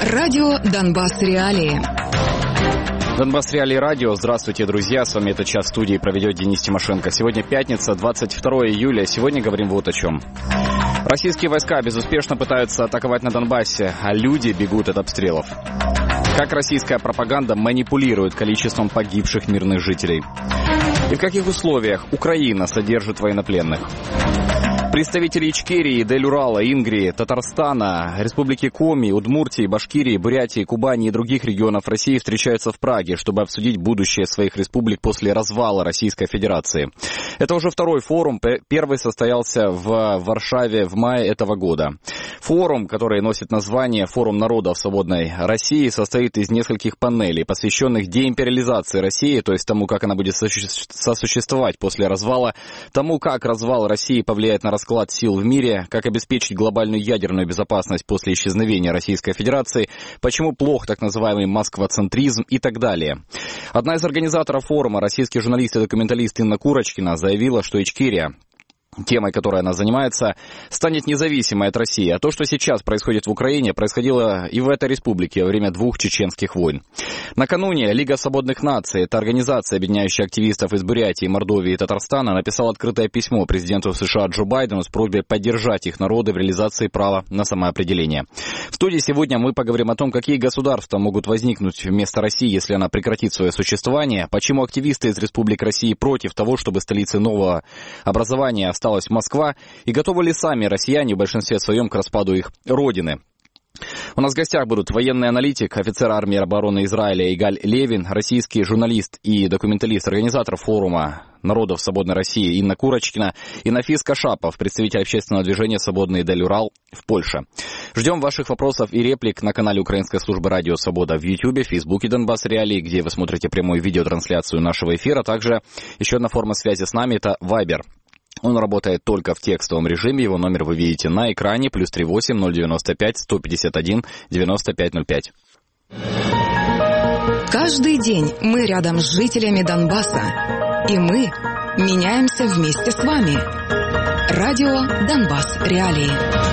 Радио «Донбасс Реалии». Донбасс Реалии Радио. Здравствуйте, друзья. С вами этот час в студии проведет Денис Тимошенко. Сегодня пятница, 22 июля. Сегодня говорим вот о чем. Российские войска безуспешно пытаются атаковать на Донбассе, а люди бегут от обстрелов. Как российская пропаганда манипулирует количеством погибших мирных жителей. И в каких условиях Украина содержит военнопленных. Представители Ичкерии, Дель-Урала, Ингрии, Татарстана, Республики Коми, Удмуртии, Башкирии, Бурятии, Кубани и других регионов России встречаются в Праге, чтобы обсудить будущее своих республик после развала Российской Федерации. Это уже второй форум. Первый состоялся в Варшаве в мае этого года. Форум, который носит название «Форум народов свободной России», состоит из нескольких панелей, посвященных деимпериализации России, то есть тому, как она будет сосуществовать после развала, тому, как развал России повлияет на расклад сил в мире, как обеспечить глобальную ядерную безопасность после исчезновения Российской Федерации, почему плох так называемый москвоцентризм и так далее. Одна из организаторов форума, российский журналист и документалист Инна Курочкина, заявила, что Ичкерия, темой, которой она занимается, станет независимой от России. А то, что сейчас происходит в Украине, происходило и в этой республике во время двух чеченских войн. Накануне Лига свободных наций, это организация, объединяющая активистов из Бурятии, Мордовии и Татарстана, написала открытое письмо президенту США Джо Байдену с просьбой поддержать их народы в реализации права на самоопределение. В студии сегодня мы поговорим о том, какие государства могут возникнуть вместо России, если она прекратит свое существование, почему активисты из Республик России против того, чтобы столицей нового образования осталась Москва, и готовы ли сами россияне в большинстве своем к распаду их родины. У нас в гостях будут военный аналитик, офицер армии обороны Израиля Игаль Левин, российский журналист и документалист, организатор форума народов свободной России Инна Курочкина и Нафис Кашапов, представитель общественного движения «Свободный Дель-Урал» в Польше. Ждем ваших вопросов и реплик на канале Украинской службы «Радио Свобода» в Ютьюбе, Фейсбуке Донбасс Реалии, где вы смотрите прямую видеотрансляцию нашего эфира. Также еще одна форма связи с нами – это Viber. Он работает только в текстовом режиме. Его номер вы видите на экране. +38 095 151 9505. Каждый день мы рядом с жителями Донбасса. И мы меняемся вместе с вами. Радио «Донбасс Реалии».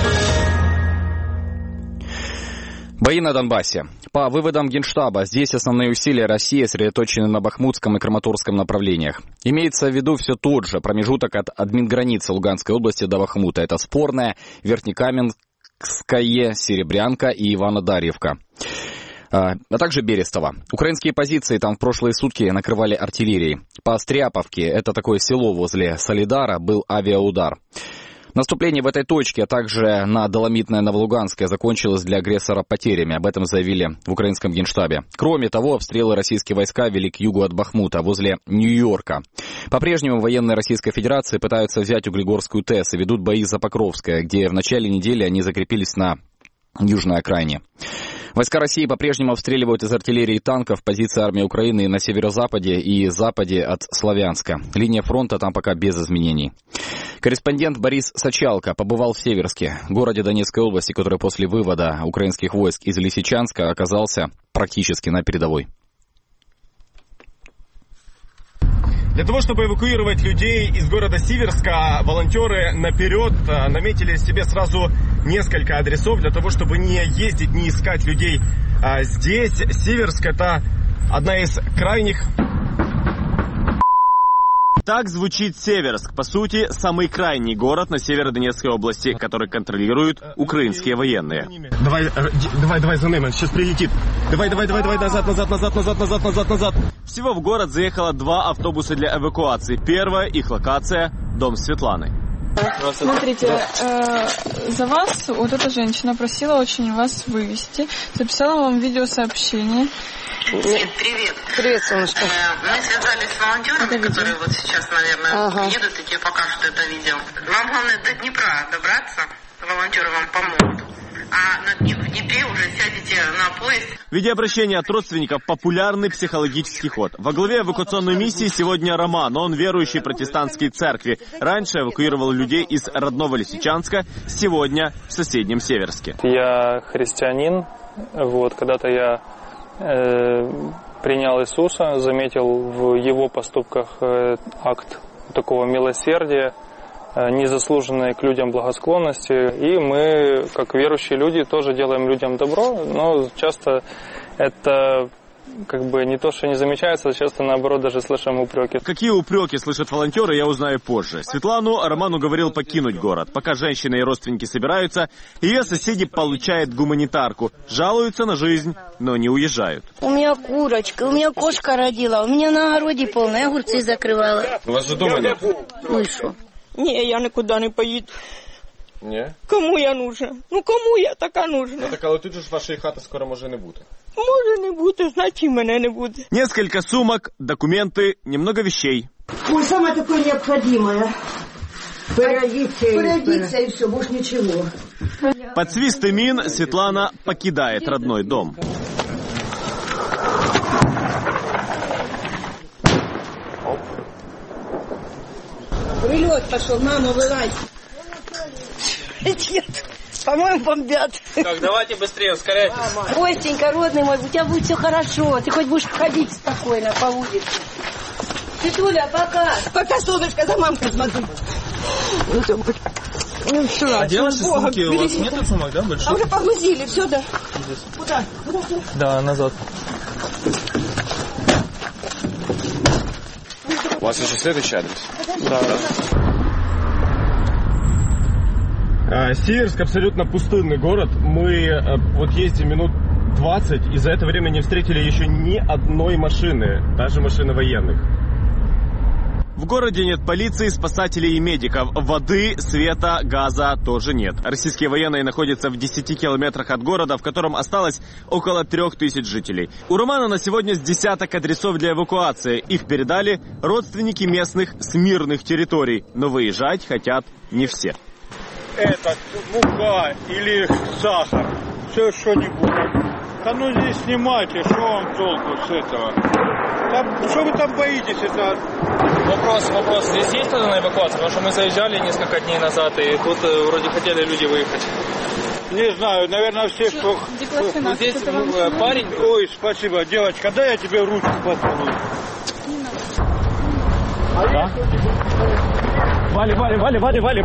Бои на Донбассе. По выводам Генштаба, здесь основные усилия России сосредоточены на Бахмутском и Краматорском направлениях. Имеется в виду все тот же промежуток от админграницы Луганской области до Бахмута. Это Спорная, Верхнекаменское, Серебрянка и Ивано-Дарьевка. А также Берестово. Украинские позиции там в прошлые сутки накрывали артиллерией. По Стряповке, это такое село возле Солидара, был авиаудар. Наступление в этой точке, а также на Доломитное Новолуганское закончилось для агрессора потерями. Об этом заявили в украинском Генштабе. Кроме того, обстрелы российские войска вели к югу от Бахмута, возле Нью-Йорка. По-прежнему военные Российской Федерации пытаются взять Углегорскую ТЭС и ведут бои за Покровское, где в начале недели они закрепились на южной окраине. Войска России по-прежнему обстреливают из артиллерии и танков позиции армии Украины на северо-западе и западе от Славянска. Линия фронта там пока без изменений. Корреспондент Борис Сачалко побывал в Северске, городе Донецкой области, который после вывода украинских войск из Лисичанска оказался практически на передовой. Для того, чтобы эвакуировать людей из города Северска, волонтеры наперед наметили себе сразу несколько адресов для того, чтобы не ездить, не искать людей здесь. Северск — это одна из крайних... Так звучит Северск, по сути, самый крайний город на Северодонецкой области, который контролируют украинские военные. Давай за ним, сейчас прилетит. Давай, назад. Всего в город заехало 2 автобуса для эвакуации. Первая их локация – дом Светланы. Смотрите, за вас вот эта женщина просила очень вас вывести. Записала вам видеосообщение. Нет, привет. Привет, солнышко. Мы связались с волонтерами, которые вот сейчас, наверное, едут и тебе покажут это видео. Вам главное до Днепра добраться, волонтеры вам помогут. А в Днепре уже сядете на поезд. Видеообращение от родственников – популярный психологический ход. Во главе эвакуационной миссии сегодня Роман. Он верующий в протестантской церкви. Раньше эвакуировал людей из родного Лисичанска, сегодня в соседнем Северске. Я христианин. Когда-то я принял Иисуса, заметил в его поступках акт такого милосердия, незаслуженной к людям благосклонности. И мы, как верующие люди, тоже делаем людям добро, но часто это как бы не то, что не замечается, а часто наоборот даже слышим упреки. Какие упреки слышат волонтеры, я узнаю позже. Светлану Роман уговорил покинуть город. Пока женщины и родственники собираются, ее соседи получают гуманитарку. Жалуются на жизнь, но не уезжают. У меня курочка, у меня кошка родила, у меня на огороде полно, огурцы закрывала. У вас же дома нет? Ну и что? Не, я никуда не поеду. Не? Кому я нужна? Ну кому я така нужна? Так, але тут же ж вашої хати скоро може не бути. Може не бути, значит мене не буде. Несколько сумок, документы, немного вещей. Ой, самое такое необходимое. Переодеться и все, больше ничего. Под свисты мин Светлана покидает родной дом. Прилет пошел, мама, вылазь. Нет, по-моему, бомбят. Так, давайте быстрее, ускоряйтесь. Костенька, родный мой, у тебя будет все хорошо. Ты хоть будешь ходить спокойно по улице. Светуля, пока. Пока, солнышко, за мамкой смотри. Ну, все. А где ваши сумки? У вас нету сумок, да, больших? А уже погрузили, все, да. Куда? Да, назад. У вас еще следующий адрес? Да. Северск абсолютно пустынный город. Мы вот ездим минут 20, и за это время не встретили еще ни одной машины, даже машины военных. В городе нет полиции, спасателей и медиков. Воды, света, газа тоже нет. Российские военные находятся в 10 километрах от города, в котором осталось около 3000 жителей. У Романа на сегодня с десяток адресов для эвакуации. Их передали родственники местных с мирных территорий. Но выезжать хотят не все. Это мука или сахар, все что-нибудь. Да ну здесь снимайте, что вам толку с этого? Там, что вы там боитесь? Это... Вопрос. Здесь есть кто-то на эвакуацию? Потому что мы заезжали несколько дней назад, и тут вроде хотели люди выехать. Не знаю, наверное, все, кто... Здесь парень... Ой, спасибо, девочка, дай я тебе ручку поцелую. Да? Вали.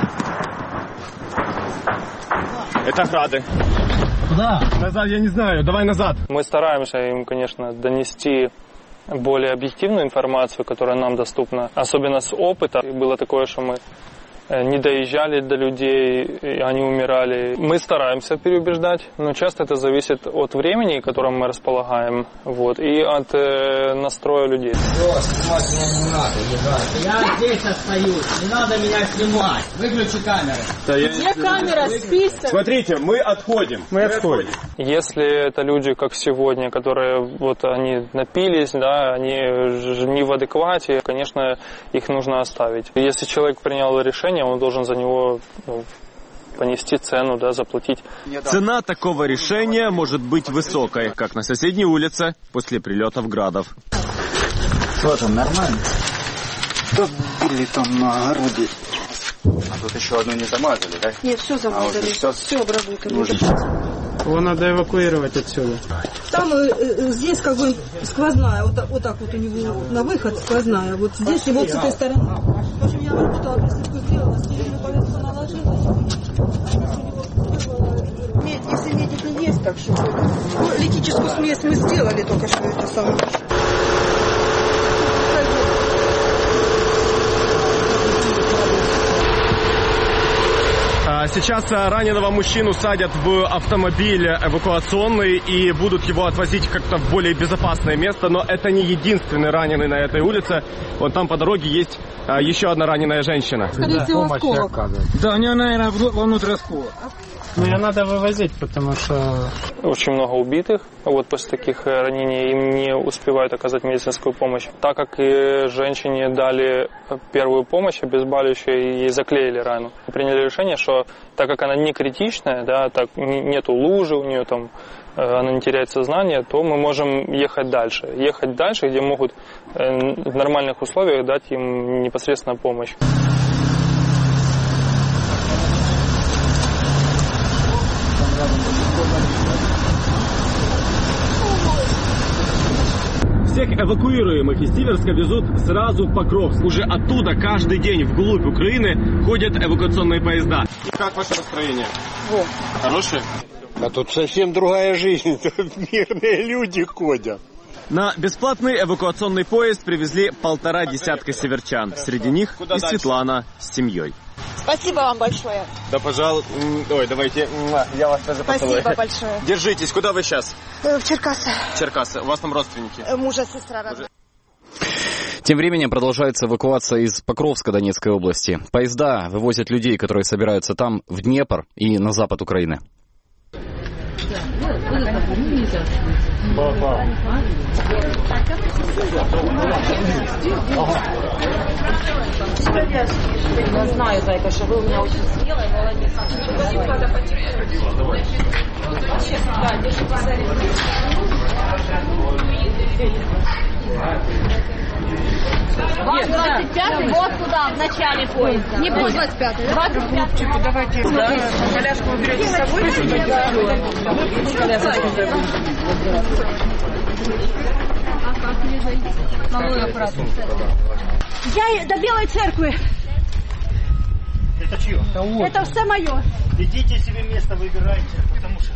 Это грады. Куда? Назад, я не знаю, давай назад. Мы стараемся им, конечно, донести более объективную информацию, которая нам доступна, особенно с опыта. Было такое, что мы не доезжали до людей, и они умирали. Мы стараемся переубеждать, но часто это зависит от времени, которым мы располагаем, вот, и от настроя людей. Снимать меня не надо, ебать. Я здесь остаюсь, не надо меня снимать. Выключи камеру. Где камера, список? Смотрите, мы отходим. Если это люди, как сегодня, которые вот они напились, да, они не в адеквате, конечно, их нужно оставить. Если человек принял решение, он должен за него понести цену, да, заплатить. Цена такого решения может быть высокой, как на соседней улице после прилетов градов. Что там, нормально? Что были там на огороде? А тут еще одну не замазали, да? Нет, все замазали, все обработали. Его надо эвакуировать отсюда. Там здесь как бы сквозная, вот так вот у него на выход сквозная, вот здесь и вот с этой стороны. В общем, я вам что, присыпку сделала, стерильную повязку наложила. Нет, если медики есть, так что литическую смесь мы сделали только что это самое. Сейчас раненого мужчину садят в автомобиль эвакуационный и будут его отвозить как-то в более безопасное место. Но это не единственный раненый на этой улице. Вот там по дороге есть еще одна раненая женщина. Скорее всего, осколок. Да, у нее, наверное, внутрь осколок. Ну, ее надо вывозить, потому что... Очень много убитых. Вот после таких ранений им не успевают оказать медицинскую помощь. Так как и женщине дали первую помощь обезболивающую, ей заклеили рану. Приняли решение, что так как она не критичная, да, так нету лужи у нее там, она не теряет сознание, то мы можем ехать дальше. Ехать дальше, где могут в нормальных условиях дать им непосредственно помощь. Всех эвакуируемых из Сиверска везут сразу в Покровск. Уже оттуда каждый день вглубь Украины ходят эвакуационные поезда. И как ваше настроение? Хорошее? А тут совсем другая жизнь. Тут мирные люди ходят. На бесплатный эвакуационный поезд привезли 1,5 десятка северчан. Среди них и Светлана с семьей. Спасибо вам большое. Да, пожалуйста. Ой, давайте. Я вас тоже поцелую. Спасибо большое. Держитесь. Куда вы сейчас? В Черкассы. Черкассы. У вас там родственники? Мужа, сестра. Тем временем продолжается эвакуация из Покровска Донецкой области. Поезда вывозят людей, которые собираются там, в Днепр и на запад Украины. Я знаю, зайка, что вы у меня очень смелая, молодец. Вас 25-й вот туда, в начале поезда. Не будет 25-й, 25-й. Давайте коляску уберете с собой. Я до Белой церкви. Это чье? Это все мое. Идите себе место выбирайте, потому что...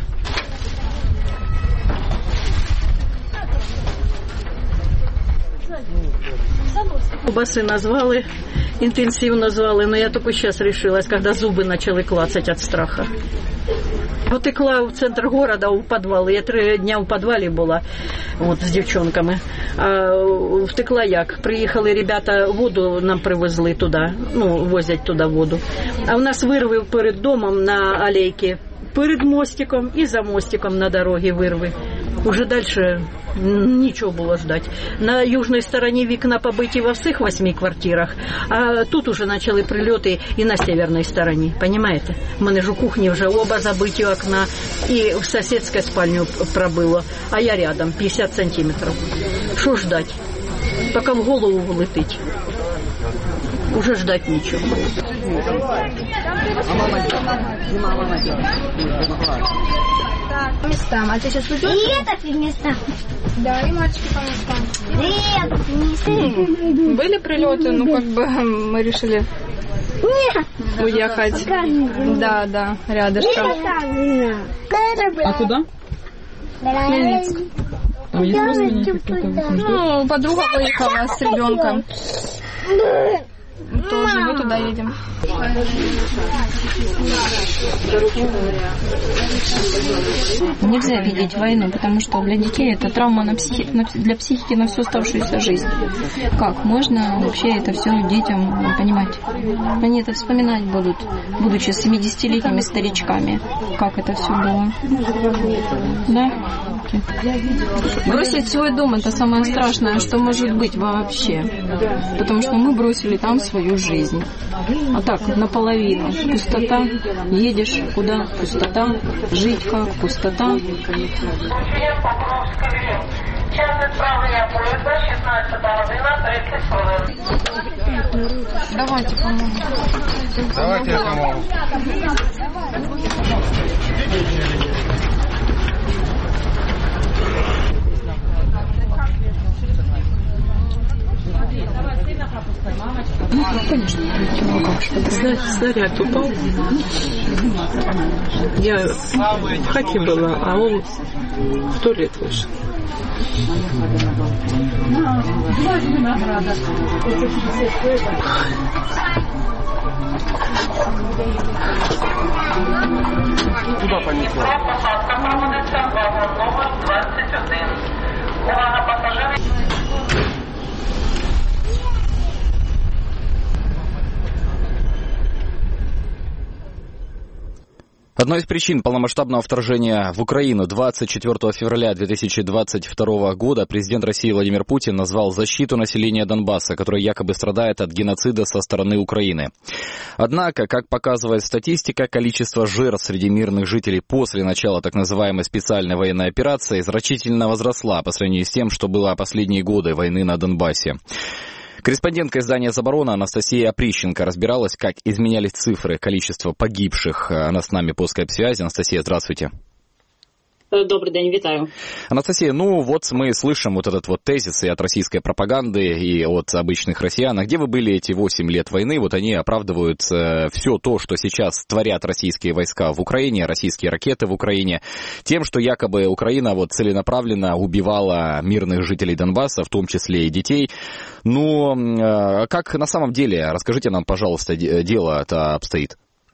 Колбасы назвали, интенсивно звали, но я только сейчас решилась, когда зубы начали клацать от страха. Потекла в центр города, у подвала. Я 3 дня у подвале была от, з дівчонками. А втекла як? Приїхали ребята, воду нам привезли туди, возять туди воду. А у нас вирви перед домом на алейці, перед мостиком і за мостиком на дорогі вирви. Уже дальше нічого було ждать. На южній стороні вікна побиті во всіх 8 квартирах, а тут уже почали прильоти і на северній стороні, понимаете? У мене ж у кухні вже оба забиті окна, і в сусідську спальню пробило, а я рядом, 50 сантиметрів. Що ждать? Поки в голову влетить. Уже ждать нічого. По местам. А ты сейчас уйдешь? И это по местам. Да, и мальчики по местам. И это по местам. Были прилеты, мы решили уехать. Да, рядышком. А куда? Хмельницк. Там есть родственники кто-то? Подруга поехала с ребенком. Тоже мы туда едем. Нельзя видеть войну, потому что для детей это травма для психики на всю оставшуюся жизнь. Как можно вообще это все детям понимать? Они это вспоминать будут, будучи 70-летними старичками, как это все было. Да? Бросить свой дом — это самое страшное, что может быть вообще. Потому что мы бросили там свою жизнь. А так, наполовину. Пустота. Едешь куда? Пустота. Жить как? Пустота. Давайте помогу. Давайте я помогу. Конечно, снаряд упал. Я в хате была, а он в туалет вышел. Куда понесло? Посадка проводиться вагон номер 21. Увага пасажирів. Одной из причин полномасштабного вторжения в Украину 24 февраля 2022 года президент России Владимир Путин назвал защиту населения Донбасса, которое якобы страдает от геноцида со стороны Украины. Однако, как показывает статистика, количество жертв среди мирных жителей после начала так называемой специальной военной операции значительно возросла по сравнению с тем, что было последние годы войны на Донбассе. Корреспондентка издания «Заборона» Анастасия Оприщенко разбиралась, как изменялись цифры количества погибших. Она с нами по скайп-связи. Анастасия, здравствуйте. Добрый день, витаю. Анастасия, ну вот мы слышим вот этот вот тезис и от российской пропаганды, и от обычных россиян. А где вы были эти 8 лет войны? Вот они оправдывают все то, что сейчас творят российские войска в Украине, российские ракеты в Украине, тем, что якобы Украина вот целенаправленно убивала мирных жителей Донбасса, в том числе и детей. Но как на самом деле, расскажите нам, пожалуйста, дело-то обстоит?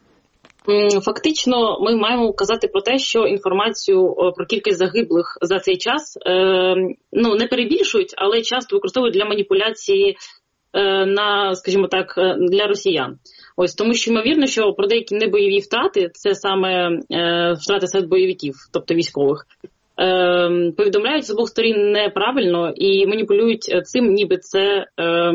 Фактично, ми маємо казати про те, що інформацію про кількість загиблих за цей час не перебільшують, але часто використовують для маніпуляції скажімо так, для росіян. Ось, тому що ймовірно, що про деякі небойові втрати, це саме втрати серед бойовиків, тобто військових, повідомляють з обох сторін неправильно і маніпулюють цим, ніби це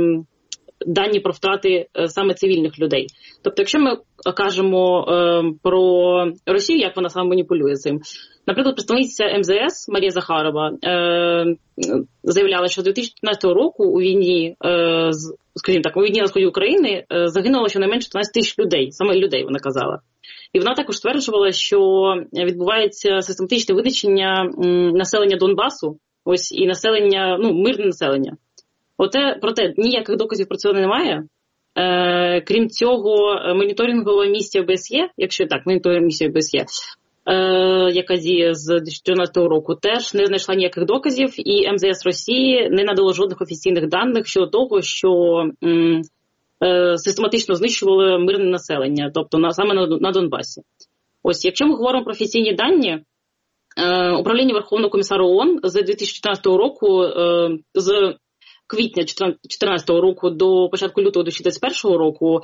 дані про втрати саме цивільних людей. Тобто, якщо ми кажемо про Росію, як вона саме маніпулює цим, наприклад, представниця МЗС Марія Захарова заявляла, що з 2014 року у війні, скажімо так, у війні на сході України загинуло щонайменше 12 тисяч людей, саме людей вона казала. І вона також стверджувала, що відбувається систематичне винищення населення Донбасу, ось, і населення, мирне населення. Проте ніяких доказів про це немає. Крім цього, моніторингова місія ОБСЄ, якщо так, моніторингова місія ОБСЄ, яка діє з 2014 року, теж не знайшла ніяких доказів, і МЗС Росії не надало жодних офіційних даних щодо того, що систематично знищували мирне населення, тобто саме на Донбасі. Ось, якщо ми говоримо про офіційні дані, Управління Верховного комісара ООН з 2014 року, з квітня 2014 року до початку лютого 2021 року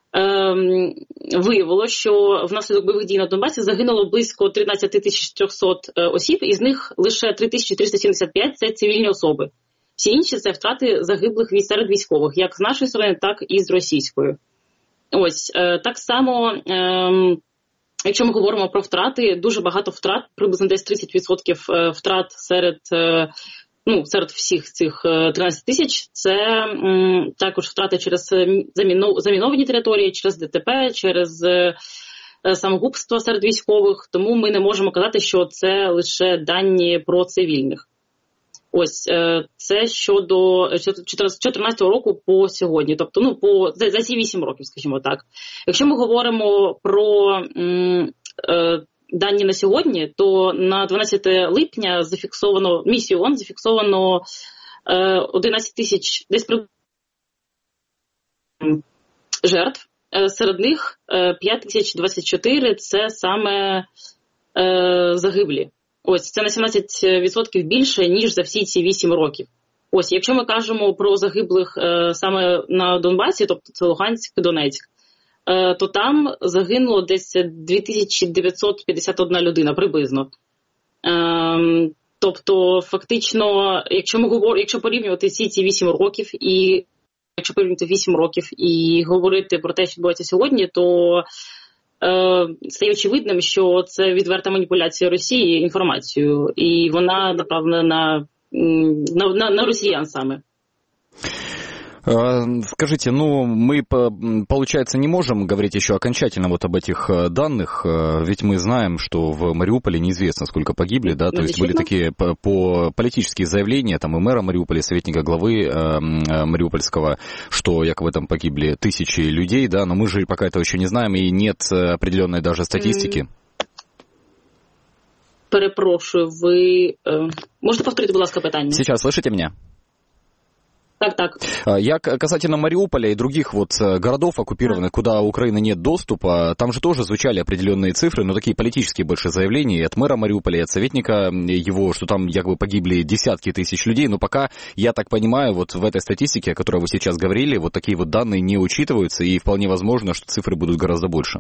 виявило, що внаслідок бойових дій на Донбасі загинуло близько 13 300 осіб, із них лише 3375 – це цивільні особи. Всі інші – це втрати загиблих серед військових, як з нашої сторони, так і з російської. Ось, так само, якщо ми говоримо про втрати, дуже багато втрат, приблизно десь 30% втрат серед всіх цих 13 тисяч, це також втрати через заміновані території, через ДТП, через самогубство серед військових, тому ми не можемо казати, що це лише дані про цивільних. Ось, це щодо 2014 року по сьогодні, тобто за ці 8 років, скажімо так. Якщо ми говоримо про дані на сьогодні, то на 12 липня місією ООН зафіксовано 11 тисяч десь жертв. Серед них 5024 – це саме загиблі. Ось, це на 17% більше, ніж за всі ці 8 років. Ось, якщо ми кажемо про загиблих саме на Донбасі, тобто це Луганськ, Донецьк, то там загинуло десь 2951 людина приблизно. Тобто, фактично, якщо порівнювати всі ці 8 років, і якщо порівнювати 8 років і говорити про те, що відбувається сьогодні, то стає очевидним, що це відверта маніпуляція Росії інформацією, і вона направлена на росіян саме. Скажите, мы, получается, не можем говорить еще окончательно вот об этих данных, ведь мы знаем, что в Мариуполе неизвестно, сколько погибли, да, то есть были такие политические заявления, там и мэра Мариуполя, и советника главы Мариупольского, что якобы там погибли тысячи людей, да, но мы же пока этого еще не знаем, и нет определенной даже статистики. Перепрошую, ви можете повторити, будь ласка, питання? Сейчас слышите меня? Так. Я касательно Мариуполя и других вот городов оккупированных, куда у Украины нет доступа, там же тоже звучали определенные цифры, но такие политические больше заявления и от мэра Мариуполя, и от советника его, что там якобы погибли десятки тысяч людей, но пока, я так понимаю, вот в этой статистике, о которой вы сейчас говорили, вот такие вот данные не учитываются, и вполне возможно, что цифры будут гораздо больше.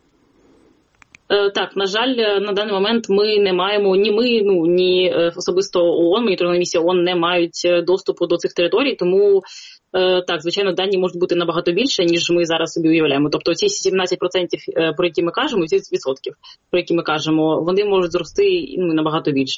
Так, на жаль, на даний момент ми не маємо, ні особисто ООН, моніторингова місія ООН не мають доступу до цих територій, тому, так, звичайно, дані можуть бути набагато більше, ніж ми зараз собі уявляємо. Тобто ці 17%, про які ми кажемо, ці відсотків, про які ми кажемо, вони можуть зрости набагато більше.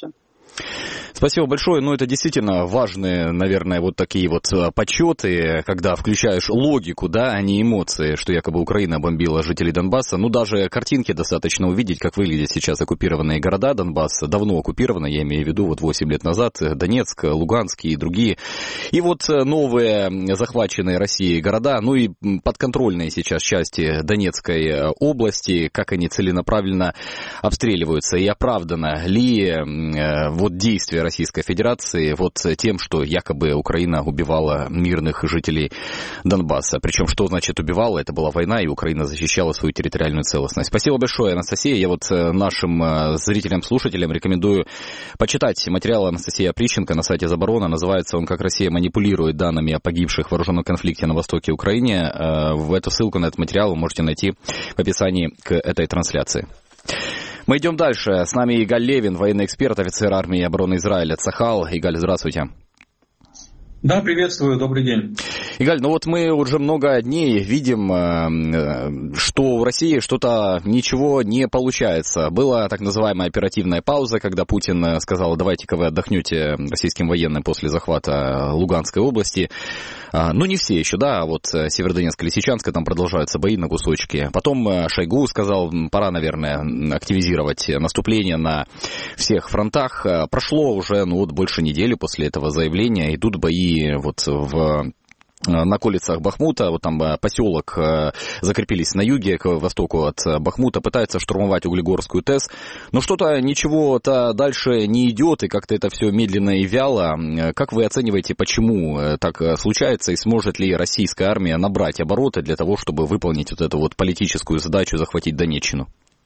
Спасибо большое. Ну, это действительно важные, наверное, вот такие вот подсчеты, когда включаешь логику, да, а не эмоции, что якобы Украина бомбила жителей Донбасса. Ну, даже картинки достаточно увидеть, как выглядят сейчас оккупированные города Донбасса. Давно оккупированы, я имею в виду, вот 8 лет назад, Донецк, Луганск и другие. И вот новые захваченные Россией города, ну и подконтрольные сейчас части Донецкой области, как они целенаправленно обстреливаются. И оправдано ли вот действия Российской Федерации вот тем, что якобы Украина убивала мирных жителей Донбасса. Причем, что значит убивала? Это была война, и Украина защищала свою территориальную целостность. Спасибо большое, Анастасия. Я вот нашим зрителям, слушателям рекомендую почитать материал Анастасии Оприщенко на сайте Заборона. Называется он «Как Россия манипулирует данными о погибших в вооруженном конфликте на востоке Украины». В эту ссылку на этот материал вы можете найти в описании к этой трансляции. Мы идем дальше. С нами Игаль Левин, военный эксперт, офицер армии и обороны Израиля Цахал. Игаль, здравствуйте. Да, приветствую, добрый день. Игаль, ну вот мы уже много дней видим, что в России что-то ничего не получается. Была так называемая оперативная пауза, когда Путин сказал: давайте-ка вы отдохнете российским военным после захвата Луганской области. Ну, не все еще, да, вот Северодонецк, Лисичанск, там продолжаются бои на кусочки. Потом Шойгу сказал, пора, наверное, активизировать наступление на всех фронтах. Прошло уже, ну, вот больше недели после этого заявления, идут бои вот на околицах Бахмута, вот там поселок, закрепились на юге, к востоку от Бахмута, пытаются штурмовать Углегорскую ТЭС, но что-то, ничего-то дальше не идет, и как-то это все медленно и вяло. Как вы оцениваете, почему так случается, и сможет ли российская армия набрать обороты для того, чтобы выполнить вот эту вот политическую задачу захватить Донеччину?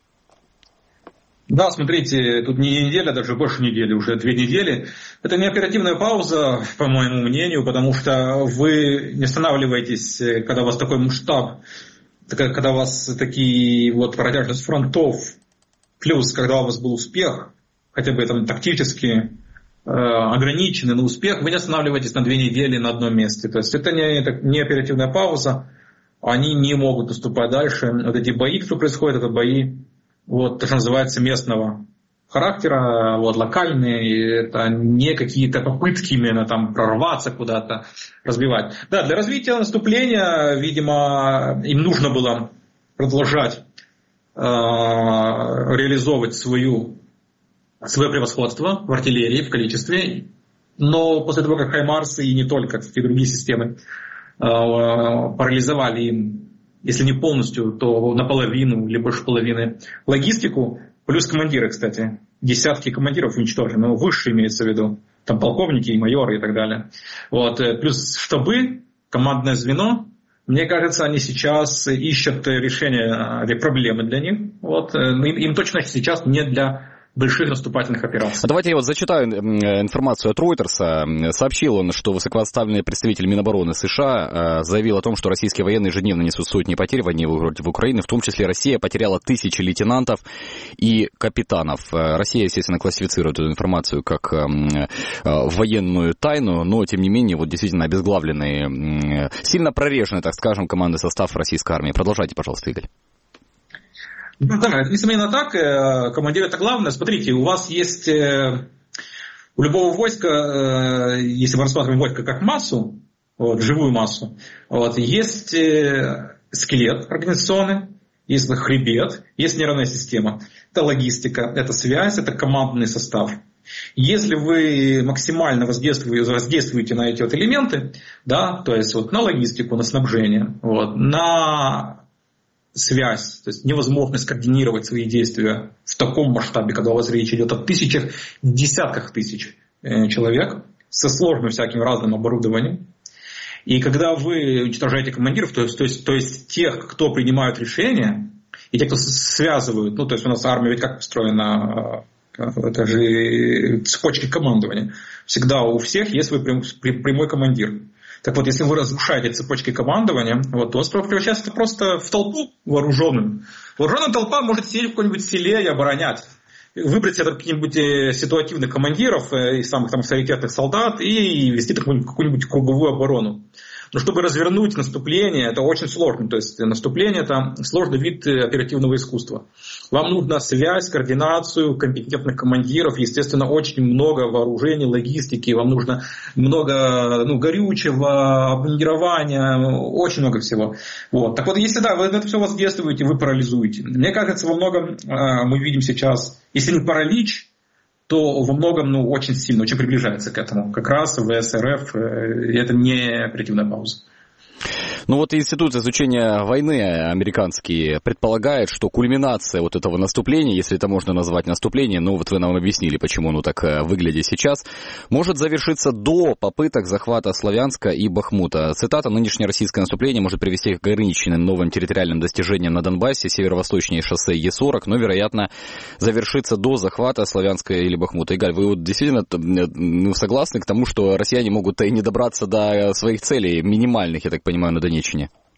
Да, смотрите, тут не неделя, даже больше недели, уже 2 недели. Это не оперативная пауза, по моему мнению, потому что вы не останавливаетесь, когда у вас такой масштаб, когда у вас такие вот протяжность фронтов, плюс когда у вас был успех, хотя бы там тактически ограниченный, но успех, вы не останавливаетесь на 2 недели на одном месте. То есть это не оперативная пауза, они не могут наступать дальше. Вот эти бои, которые происходят, это бои, вот, то, что называется, местного характера, вот, локальные, это не какие-то попытки именно там прорваться куда-то, разбивать. Да, для развития наступления, видимо, им нужно было продолжать реализовывать свое превосходство в артиллерии, в количестве, но после того, как Хаймарсы и не только, кстати, другие системы парализовали им, если не полностью, то наполовину или больше половины логистику, плюс командиры, кстати. Десятки командиров уничтожены, выше имеется в виду, там полковники и майоры и так далее. Вот. Плюс штабы, командное звено, мне кажется, они сейчас ищут решение этой проблемы для них. Вот. Им точно сейчас не для больших наступательных операций. Давайте я вот зачитаю информацию от Reuters. Сообщил он, что высокопоставленный представитель Минобороны США заявил о том, что российские военные ежедневно несут сотни потерь в войне в Украине, в том числе Россия потеряла 1000 лейтенантов и капитанов. Россия, естественно, классифицирует эту информацию как военную тайну, но, тем не менее, вот действительно обезглавленный, сильно прореженный, так скажем, командный состав российской армии. Продолжайте, пожалуйста, Игорь. Да, несомненно так, командир это главное. Смотрите, у вас есть, у любого войска, если мы рассматриваем войско как массу, вот, живую массу, вот, есть скелет организационный, есть хребет, есть нервная система. Это логистика, это связь, это командный состав. Если вы максимально воздействуете на эти вот элементы, да, то есть вот на логистику, на снабжение, вот, на связь, то есть невозможность координировать свои действия в таком масштабе, когда у вас речь идет о тысячах, десятках тысяч человек со сложным всяким разным оборудованием. И когда вы уничтожаете командиров, то есть тех, кто принимают решения, и тех, кто связывают, ну то есть у нас армия ведь как построена, это же цепочки командования. Всегда у всех есть свой прямой командир. Так вот, если вы разрушаете цепочки командования, вот, то превращается это просто в толпу вооруженную. Вооруженная толпа может сидеть в каком-нибудь селе и оборонять. Выбрать себе каких-нибудь ситуативных командиров и самых там авторитетных солдат и вести какую-нибудь круговую оборону. Но чтобы развернуть наступление, это очень сложно. То есть наступление – это сложный вид оперативного искусства. Вам нужна связь, координацию компетентных командиров, естественно, очень много вооружений, логистики, вам нужно много горючего, обмундирования, очень много всего. Вот. Так вот, если да, вы это все воздействуете, вы парализуете. Мне кажется, во многом мы видим сейчас, если не паралич, то во многом очень сильно, очень приближается к этому. Как раз ВСРФ это не оперативная пауза. Ну вот Институт изучения войны американский предполагает, что кульминация вот этого наступления, если это можно назвать наступлением, ну вот вы нам объяснили, почему оно так выглядит сейчас, может завершиться до попыток захвата Славянска и Бахмута. Цитата: «Нынешнее российское наступление может привести к ограниченным новым территориальным достижениям на Донбассе, северо-восточнее шоссе Е40, но, вероятно, завершится до захвата Славянска или Бахмута». Игаль, вы вот действительно согласны к тому, что россияне могут и не добраться до своих целей минимальных, я так понимаю, на Донеччине?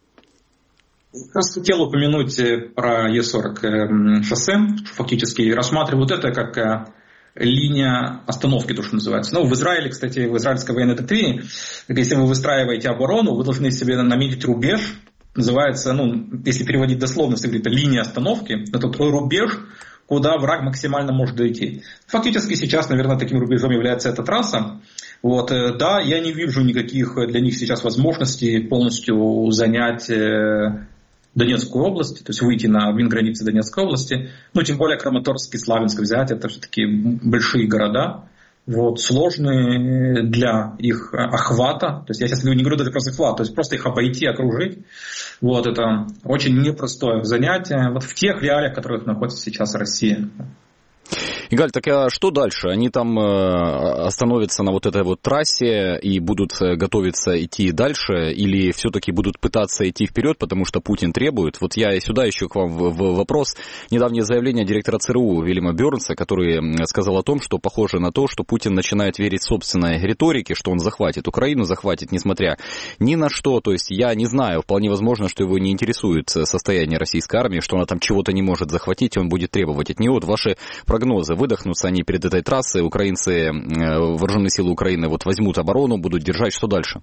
Как раз хотел упомянуть про Е40 шоссе, фактически рассматривают это как линия остановки, то, что называется. Ну, в Израиле, кстати, в израильской военной доктрине, если вы выстраиваете оборону, вы должны себе наметить рубеж, называется, если переводить дословно, это линия остановки, это тот рубеж, куда враг максимально может дойти. Фактически сейчас, наверное, таким рубежом является эта трасса. Вот, да, я не вижу никаких для них сейчас возможностей полностью занять Донецкую область, то есть выйти на границы Донецкой области. Тем более Краматорск и Славянск взять, это все-таки большие города, вот, сложные для их охвата. То есть я сейчас не говорю даже про захват, то есть просто их обойти, окружить. Вот, это очень непростое занятие вот в тех реалиях, в которых находится сейчас Россия. Игаль, так а что дальше? Они там остановятся на вот этой вот трассе и будут готовиться идти дальше, или все-таки будут пытаться идти вперед, потому что Путин требует? Вот я сюда еще к вам вопрос. Недавнее заявление директора ЦРУ Вильяма Бёрнса, который сказал о том, что похоже на то, что Путин начинает верить собственной риторике, что он захватит Украину, захватит несмотря ни на что. То есть я не знаю, вполне возможно, что его не интересует состояние российской армии, что она там чего-то не может захватить, и он будет требовать от нее. Вот ваши прогнозы. Выдохнутся они перед этой трассой, украинцы, вооруженные силы Украины возьмут оборону, будут держать, что дальше?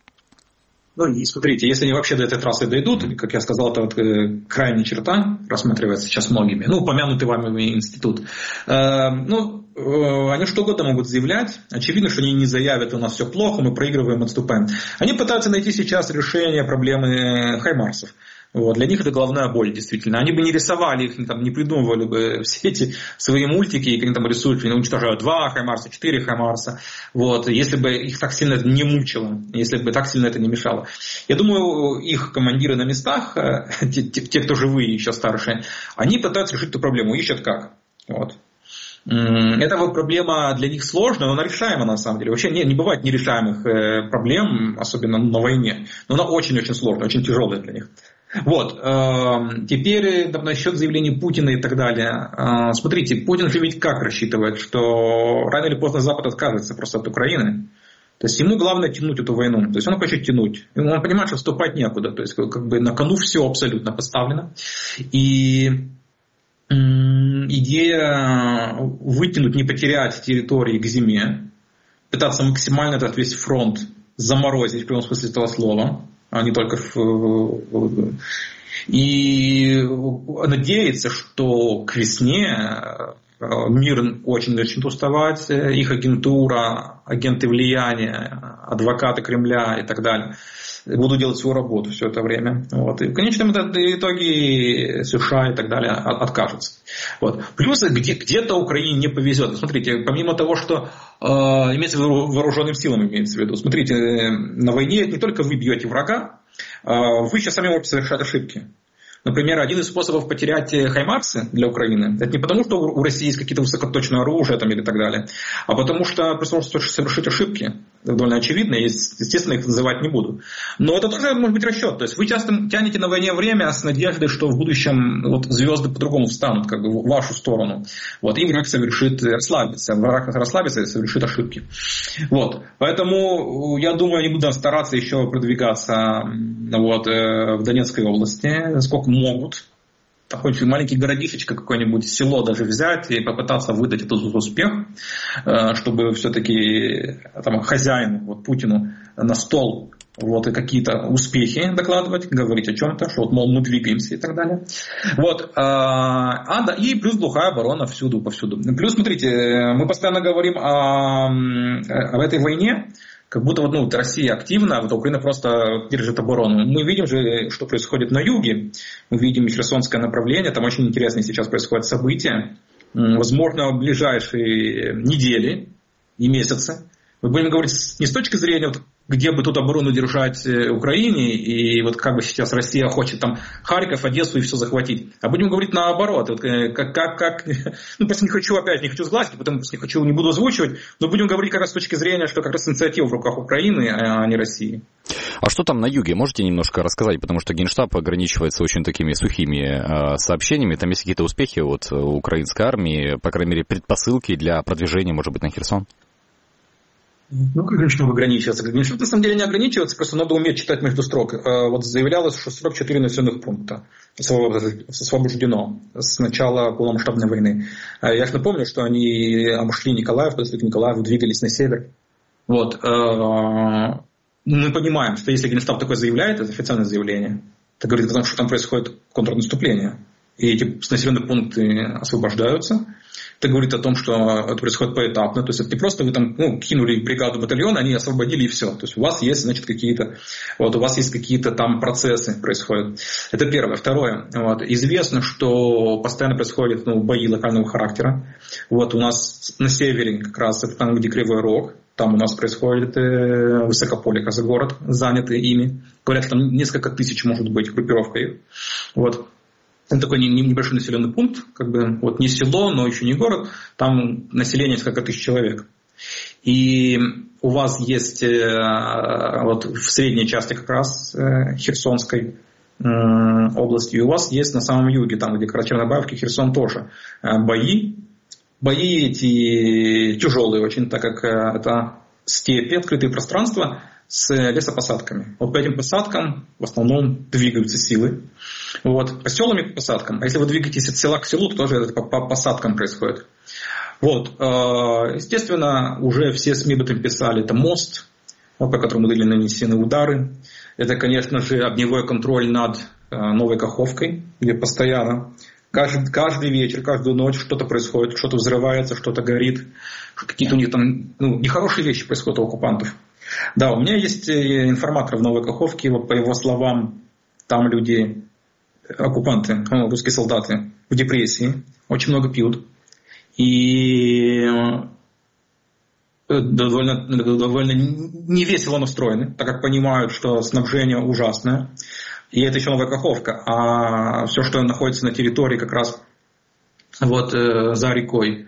И смотрите, если они вообще до этой трассы дойдут, как я сказал, это крайняя черта рассматривается сейчас многими, упомянутый вами институт, они что угодно могут заявлять. Очевидно, что они не заявят: у нас все плохо, мы проигрываем, отступаем. Они пытаются найти сейчас решение проблемы хаймарсов. Вот. Для них это головная боль, действительно. Они бы не рисовали их, не придумывали бы все эти свои мультики, и они там рисуют, уничтожают 2 хаймарса, 4 хаймарса. Вот. Если бы их так сильно это не мучило, если бы так сильно это не мешало. Я думаю, их командиры на местах, те, кто живые, еще старшие, они пытаются решить эту проблему, ищут как. Вот. Это проблема для них сложная, но она решаема на самом деле. Вообще не бывает нерешаемых проблем, особенно на войне. Но она очень-очень сложная, очень тяжелая для них. Вот. Теперь насчет заявлений Путина и так далее. Смотрите, Путин же ведь как рассчитывает, что рано или поздно Запад откажется просто от Украины. То есть ему главное тянуть эту войну. То есть он хочет тянуть. Он понимает, что вступать некуда. То есть на кону все абсолютно поставлено. И идея вытянуть, не потерять территории к зиме, пытаться максимально этот весь фронт заморозить в прямом смысле этого слова, а не только и надеяться, что к весне мир очень начнет уставать, их агентура, агенты влияния, адвокаты Кремля и так далее будут делать свою работу все это время. Вот. И в конечном итоге США и так далее откажутся. Вот. Плюс где-то Украине не повезет. Смотрите, помимо того, что имеется в виду вооруженным силам, имеется в виду. Смотрите, на войне не только вы бьете врага, вы сейчас сами можете совершать ошибки. Например, один из способов потерять хаймарсы для Украины, это не потому, что у России есть какие-то высокоточные оружия или так далее, а потому что просто совершить ошибки. Это довольно очевидно, естественно, их называть не буду. Но это тоже может быть расчет. То есть вы часто тянете на войне время с надеждой, что в будущем звезды по-другому встанут в вашу сторону. Вот, и враг расслабится. Враг расслабится и совершит ошибки. Вот. Поэтому, я думаю, они будут стараться еще продвигаться в Донецкой области, сколько могут. Хоть маленький городишечко, какое-нибудь село даже взять и попытаться выдать этот успех, чтобы все-таки хозяину, Путину, на стол вот, и какие-то успехи докладывать, говорить о чем-то, что вот, мол, мы двигаемся и так далее. Вот. Да, и плюс глухая оборона повсюду. Плюс, смотрите, мы постоянно говорим об этой войне, как будто вот Россия активна, а вот Украина просто держит оборону. Мы видим же, что происходит на юге, мы видим Херсонское направление, там очень интересные сейчас происходят события. Возможно, в ближайшие недели и месяцы мы будем говорить не с точки зрения, вот, где бы тут оборону держать Украине, и вот как бы сейчас Россия хочет там Харьков, Одессу и все захватить, а будем говорить наоборот. Вот, просто не хочу сглазить, потом не буду озвучивать, но будем говорить как раз с точки зрения, что как раз инициатива в руках Украины, а не России. А что там на юге? Можете немножко рассказать? Потому что Генштаб ограничивается очень такими сухими сообщениями. Там есть какие-то успехи от украинской армии, по крайней мере, предпосылки для продвижения, может быть, на Херсон? Ну, как Генштаб ограничивается? Генштаб на самом деле не ограничивается, просто надо уметь читать между строк. Вот заявлялось, что 44 населенных пункта освобождено с начала полномасштабной войны. Я же напомню, что они обошли Николаев, то есть к Николаеву двигались на север. Вот. Мы понимаем, что если Генштаб такое заявляет, это официальное заявление, это говорит о том, что там происходит контрнаступление. И эти населенные пункты освобождаются. Это говорит о том, что это происходит поэтапно. То есть это не просто вы там кинули бригаду, батальон, они освободили и все. То есть у вас есть, значит, у вас есть какие-то там процессы происходят. Это первое. Второе. Вот. Известно, что постоянно происходят бои локального характера. Вот у нас на севере как раз это там, где Кривой Рог. Там у нас происходит Высокополе, кажется, город, занятый ими. Говорят, там несколько тысяч может быть группировка их. Вот. Это такой небольшой населенный пункт, как бы вот не село, но еще не город. Там население несколько тысяч человек. И у вас есть вот в средней части как раз Херсонской области, и у вас есть на самом юге, там где Карачаево-Бабки, Херсон тоже бои. Бои эти тяжелые очень, так как это степи, открытые пространства с лесопосадками. Вот по этим посадкам в основном двигаются силы. Вот. По селам и по посадкам. А если вы двигаетесь от села к селу, то тоже это по посадкам происходит. Вот. Естественно, уже все СМИ об этом писали. Это мост, по которому были нанесены удары. Это, конечно же, огневой контроль над Новой Каховкой, где постоянно каждый вечер, каждую ночь что-то происходит, что-то взрывается, что-то горит. Какие-то у них там нехорошие вещи происходят у оккупантов. Да, у меня есть информатор в Новой Каховке, вот по его словам, там люди, оккупанты, русские солдаты в депрессии, очень много пьют. И довольно невесело настроены, так как понимают, что снабжение ужасное. И это еще Новая Каховка. А все, что находится на территории как раз вот за рекой,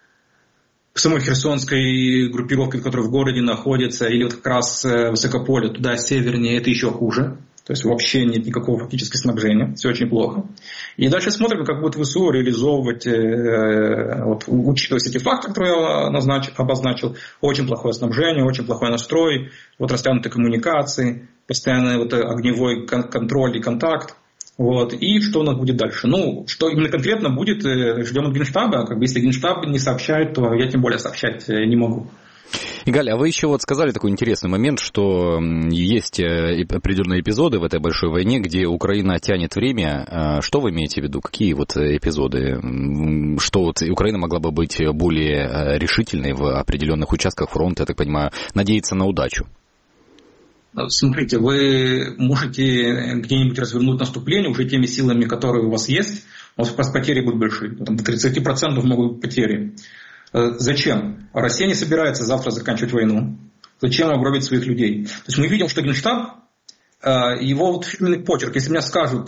в самой Херсонской группировке, которая в городе находится, или вот как раз Высокополе, туда севернее, это еще хуже. То есть вообще нет никакого фактически снабжения. Все очень плохо. И дальше смотрим, как будет ВСУ реализовывать, вот, учитывая эти факты, которые я обозначил, очень плохое снабжение, очень плохой настрой, вот растянутые коммуникации, постоянный вот огневой контроль и контакт. Вот. И что у нас будет дальше? Ну, что именно конкретно будет, ждем от Генштаба. Как бы, если Генштаб не сообщает, то я тем более сообщать не могу. Игаль, а вы еще вот сказали такой интересный момент, что есть определенные эпизоды в этой большой войне, где Украина тянет время. Что вы имеете в виду? Какие вот эпизоды? Что вот Украина могла бы быть более решительной в определенных участках фронта, я так понимаю, надеяться на удачу? Смотрите, вы можете где-нибудь развернуть наступление уже теми силами, которые у вас есть. У вас потери будут большие. Там, до 30% могут быть потери. Зачем? Россия не собирается завтра заканчивать войну. Зачем ограбить своих людей? То есть мы видим, что Генштаб, его вот фирменный почерк, если мне скажут,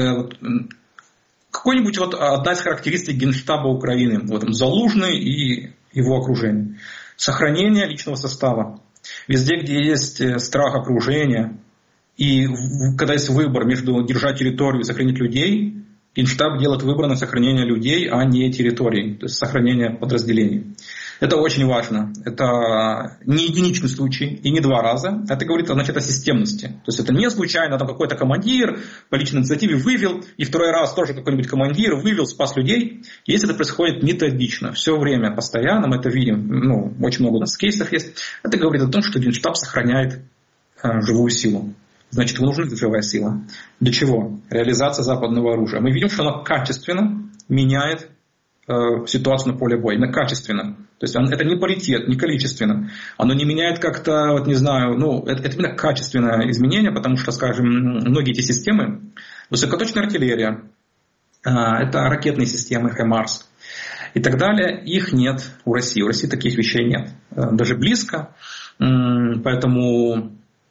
какой-нибудь вот одна из характеристик Генштаба Украины, вот, Залужный и его окружение. Сохранение личного состава. Везде, где есть страх окружения, и когда есть выбор между держать территорию и сохранить людей, Генштаб делает выбор на сохранение людей, а не территорий, то есть сохранение подразделений. Это очень важно. Это не единичный случай и не два раза. Это говорит, значит, о системности. То есть это не случайно, там какой-то командир по личной инициативе вывел, и второй раз тоже какой-нибудь командир вывел, спас людей. Если это происходит методично, все время, постоянно, мы это видим, очень много у нас кейсов есть, это говорит о том, что Генштаб сохраняет живую силу. Значит, ему нужна живая сила. Для чего? Реализация западного оружия. Мы видим, что оно качественно меняет ситуацию на поле боя. Именно качественно. То есть это не паритет, не количественно. Оно не меняет как-то, вот не знаю, это именно качественное изменение, потому что, скажем, многие эти системы, высокоточная артиллерия, это ракетные системы ХИМАРС и так далее, их нет у России. У России таких вещей нет. Даже близко. Поэтому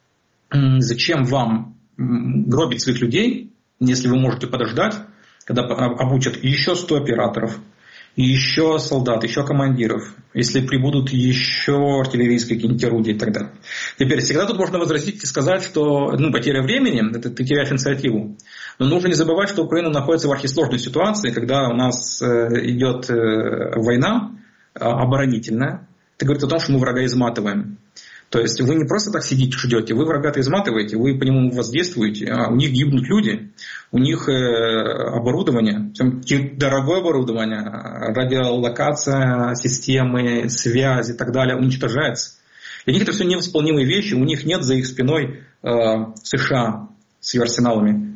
зачем вам гробить своих людей, если вы можете подождать, когда обучат еще 100 операторов, еще солдат, еще командиров, если прибудут еще артиллерийские какие-нибудь орудия и так далее. Теперь всегда тут можно возразить и сказать, что потеря времени, это ты теряешь инициативу. Но нужно не забывать, что Украина находится в архисложной ситуации, когда у нас идет война оборонительная. Это говорит о том, что мы врага изматываем. То есть вы не просто так сидите, ждете, вы врага-то изматываете, вы по нему воздействуете, а у них гибнут люди, у них оборудование, дорогое оборудование, радиолокация, системы, связи и так далее уничтожается. Для них это все невосполнимые вещи, у них нет за их спиной США с ее арсеналами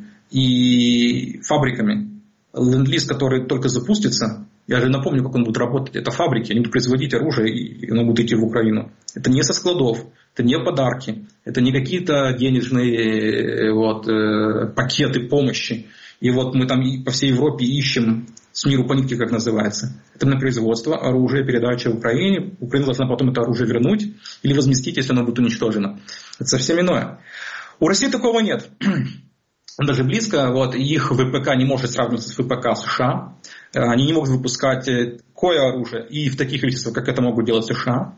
и фабриками. Ленд-лиз, который только запустится, я же напомню, как он будет работать. Это фабрики, они будут производить оружие, и оно будет идти в Украину. Это не со складов, это не подарки, это не какие-то денежные пакеты помощи. И вот мы там по всей Европе ищем с миру по нитке, как называется. Это на производство оружия, передача Украине. Украина должна потом это оружие вернуть или возместить, если оно будет уничтожено. Это совсем иное. У России такого нет. Даже близко, их ВПК не может сравниваться с ВПК США. Они не могут выпускать такое оружие и в таких количествах, как это могут делать США.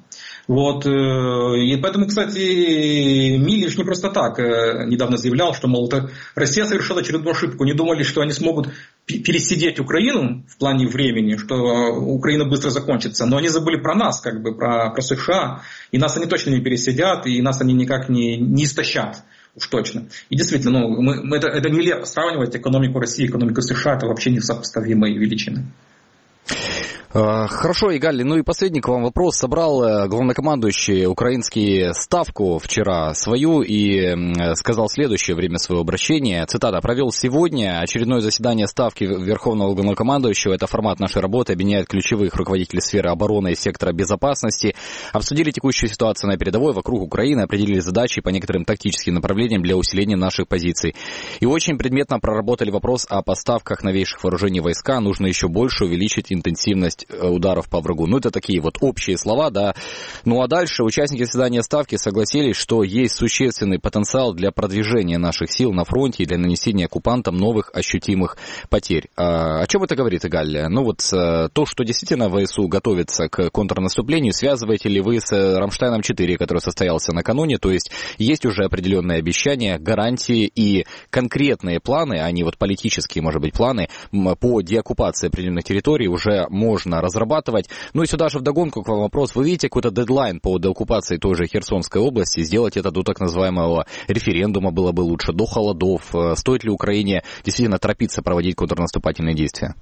И поэтому, кстати, Милиш не просто так недавно заявлял, что, мол, Россия совершила очередную ошибку. Не думали, что они смогут пересидеть Украину в плане времени, что Украина быстро закончится. Но они забыли про нас, про США. И нас они точно не пересидят, и нас они никак не истощат. Уж точно. И действительно, это нелепо сравнивать экономику России и экономику США. Это вообще несопоставимые величины. Хорошо, Игаль, и последний к вам вопрос. Собрал главнокомандующий украинский ставку вчера свою и сказал следующее время своего обращения. Цитата: «Провел сегодня очередное заседание ставки Верховного главнокомандующего. Это формат нашей работы, объединяет ключевых руководителей сферы обороны и сектора безопасности. Обсудили текущую ситуацию на передовой вокруг Украины, определили задачи по некоторым тактическим направлениям для усиления наших позиций. И очень предметно проработали вопрос о поставках новейших вооружений войска. Нужно еще больше увеличить интенсивность ударов по врагу». Это такие общие слова, да. А дальше участники заседания ставки согласились, что есть существенный потенциал для продвижения наших сил на фронте и для нанесения оккупантам новых ощутимых потерь. О чем это говорит, Игаль? То, что действительно ВСУ готовится к контрнаступлению, связываете ли вы с Рамштайном-4, который состоялся накануне? То есть есть уже определенные обещания, гарантии и конкретные планы, а не политические, может быть, планы по деоккупации определенных территорий уже можно разрабатывать. И сюда же вдогонку к вам вопрос. Вы видите какой-то дедлайн по деоккупации той же Херсонской области? Сделать это до так называемого референдума было бы лучше, до холодов? Стоит ли Украине действительно торопиться проводить контрнаступательные действия?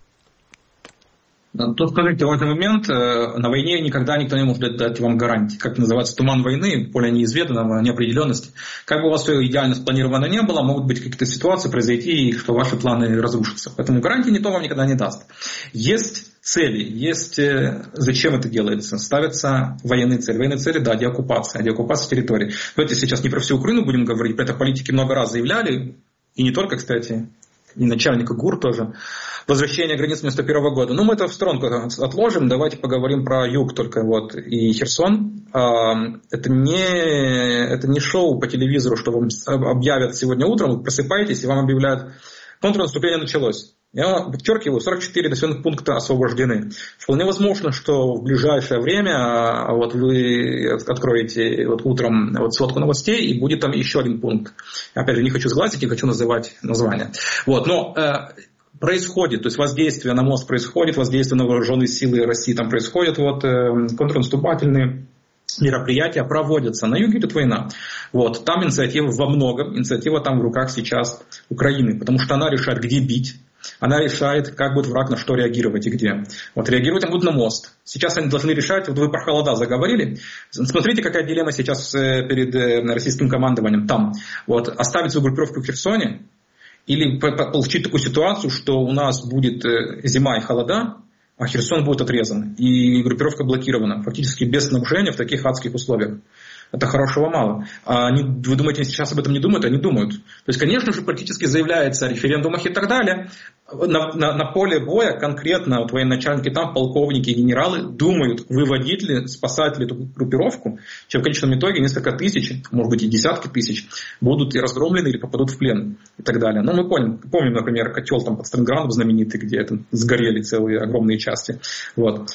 Тут, скажите, в этот момент на войне никогда никто не может дать вам гарантии. Как называется, туман войны, поле неизведанного, неопределенности. Как бы у вас все идеально спланировано не было, могут быть какие-то ситуации произойти, что ваши планы разрушатся. Поэтому гарантии никто вам никогда не даст. Есть цели, есть зачем это делается. Ставятся военные цели. Военные цели, да, деоккупация территории. Давайте сейчас не про всю Украину будем говорить, про это политики много раз заявляли, и не только, кстати, и начальника ГУР тоже. Возвращение границ 1991 года. Мы это в сторонку отложим. Давайте поговорим про юг только и Херсон. Это не шоу по телевизору, что вам объявят сегодня утром. Вы просыпаетесь и вам объявляют: контрнаступление началось. Я подчеркиваю, 44 населенных пункта освобождены. Вполне возможно, что в ближайшее время вы откроете утром сводку новостей, и будет там еще один пункт. Опять же, не хочу сглазить, не хочу называть название. Но происходит, то есть воздействие на МОЗ происходит, воздействие на вооруженные силы России там происходит, контрнаступательные мероприятия проводятся. На юге идет война. Там инициатива во многом, инициатива там в руках сейчас Украины, потому что она решает, где бить. она решает, как будет враг на что реагировать и где. Вот реагировать они будут на мост. Сейчас они должны решать, вот вы про холода заговорили, смотрите, какая дилемма сейчас перед российским командованием там. Вот, оставить свою группировку в Херсоне или получить такую ситуацию, что у нас будет зима и холода, а Херсон будет отрезан, и группировка блокирована, фактически без снабжения в таких адских условиях. Это хорошего мало. А вы думаете, они сейчас об этом не думают? Они думают. То есть, конечно же, политически заявляется о референдумах и так далее. На поле боя конкретно вот военачальники там, полковники, генералы думают, выводить ли, спасать ли эту группировку, чем в конечном итоге несколько тысяч, может быть и десятки тысяч, будут и разгромлены или попадут в плен и так далее. Но мы помним, например, котел там под Сталинградом знаменитый, где это сгорели целые огромные части. Вот.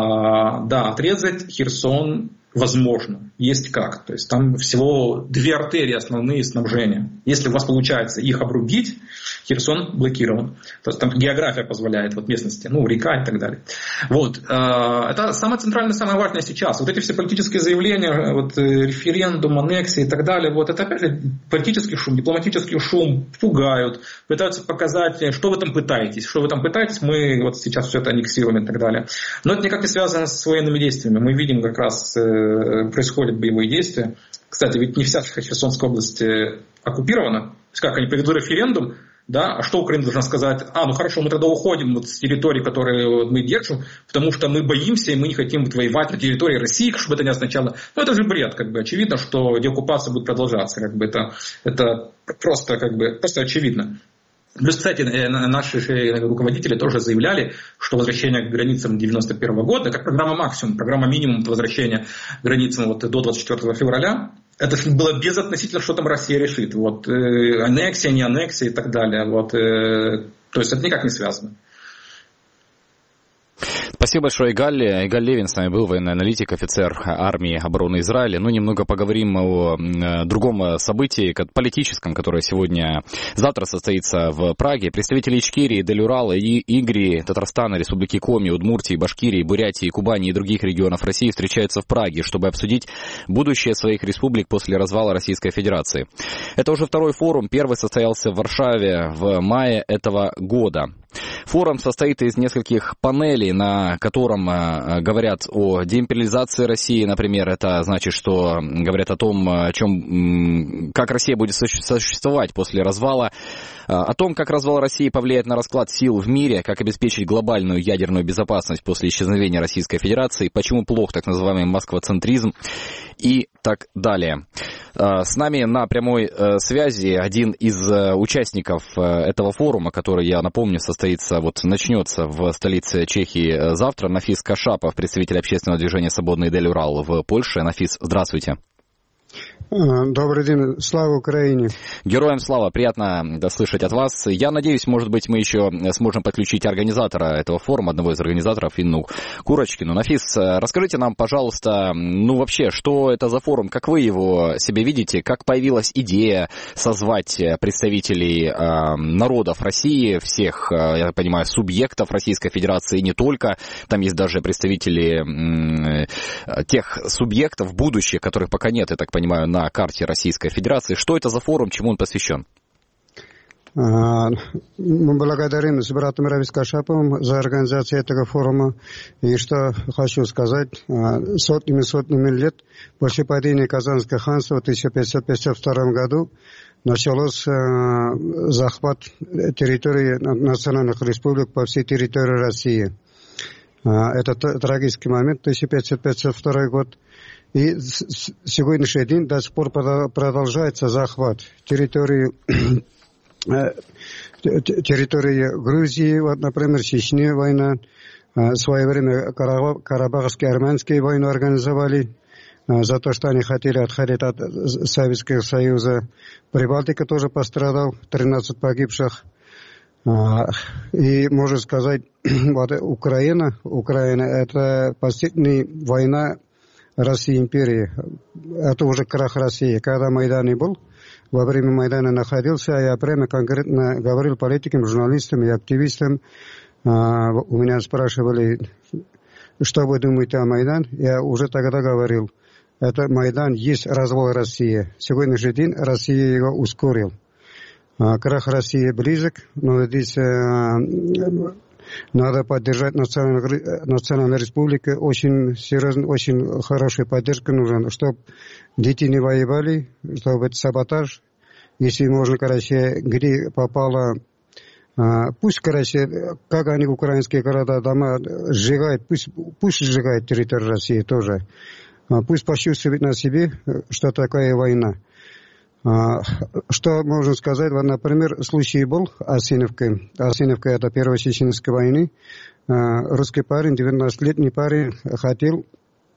Да, отрезать Херсон возможно. Есть как. То есть там всего 2 артерии основные снабжения. Если у вас получается их обрубить, Херсон блокирован. То есть там география позволяет вот местности, река и так далее. Вот. Это самое центральное, самое важное сейчас. Вот эти все политические заявления, вот, референдум, аннексия и так далее, вот это опять же политический шум, дипломатический шум, пугают, пытаются показать, что вы там пытаетесь, мы вот сейчас все это аннексируем и так далее. Но это никак не связано с военными действиями. Мы видим, как раз происходят боевые действия. Кстати, ведь не вся Херсонская область оккупирована. То есть как они проведут референдум, да, а что Украина должна сказать? Хорошо, мы тогда уходим с территории, которые мы держим, потому что мы боимся и мы не хотим воевать на территории России, чтобы это не означало. Это же бред, очевидно, что деоккупация будет продолжаться, это просто очевидно. Плюс, кстати, наши руководители тоже заявляли, что возвращение к границам 1991 года, как программа максимум, программа минимум возвращения к границам до 24 февраля, это было безотносительно, что там Россия решит. Аннексия, не аннексия и так далее. То есть это никак не связано. Спасибо большое, Игаль. Игаль Левин с нами был, военный аналитик, офицер армии обороны Израиля. Немного поговорим о другом событии, политическом, которое завтра состоится в Праге. Представители Ичкерии, Дель-Урала, Игрии, Татарстана, Республики Коми, Удмуртии, Башкирии, Бурятии, Кубани и других регионов России встречаются в Праге, чтобы обсудить будущее своих республик после развала Российской Федерации. Это уже второй форум. Первый состоялся в Варшаве в мае этого года. Форум состоит из нескольких панелей, на котором говорят о деимпериализации России, например. Это значит, что говорят о том, как Россия будет существовать после развала, о том, как развал России повлияет на расклад сил в мире, как обеспечить глобальную ядерную безопасность после исчезновения Российской Федерации, почему плох так называемый москвоцентризм и так далее. С нами на прямой связи один из участников этого форума, который, я напомню, начнется в столице Чехии завтра. Нафис Кашапов, представитель общественного движения «Свободный Дель-Урал» в Польше. Нафис, здравствуйте. Добрый день, слава Украине. Героям слава, приятно слышать от вас. Я надеюсь, может быть, мы еще сможем подключить организатора этого форума, одного из организаторов, Инну Курочкину. Нафис, расскажите нам, пожалуйста, вообще, что это за форум, как вы его себе видите, как появилась идея созвать представителей народов России, всех, я понимаю, субъектов Российской Федерации, не только, там есть даже представители тех субъектов будущих, которых пока нет, я так понимаю, на карте Российской Федерации. Что это за форум, чему он посвящен? Мы благодарим с братом Равис Кашаповым за организацию этого форума. И что хочу сказать, сотнями лет после падения Казанского ханства в 1552 году начался захват территории национальных республик по всей территории России. Это трагический момент, 1552 год. И сегодняшний день до сих пор продолжается захват территории Грузии, например, Чечни война. В свое время Карабахские армянские войны организовали за то, что они хотели отходить от Советского Союза. Прибалтика тоже пострадал, 13 погибших. И можно сказать, Украина это последняя война России империи. Это уже крах России. Когда Майдан не был, во время Майдана находился, я прямо конкретно говорил политикам, журналистам и активистам. У меня спрашивали, что вы думаете о Майдане? Я уже тогда говорил, это Майдан есть развал России. Сегодняшний день Россия его ускорил. Крах России близок, но здесь надо поддержать национальную республику. Очень серьезно, очень хорошая поддержка нужна, чтобы дети не воевали, чтобы это саботаж. Если можно, короче, где попало, пусть, короче, как они украинские города, дома сжигают, пусть сжигают территорию России тоже. Пусть почувствуют на себе, что такое война. Что можно сказать? Вот, например, случай был Осиновка. Осиновка — это первая чеченской войны. Русский парень, 19-летний парень, хотел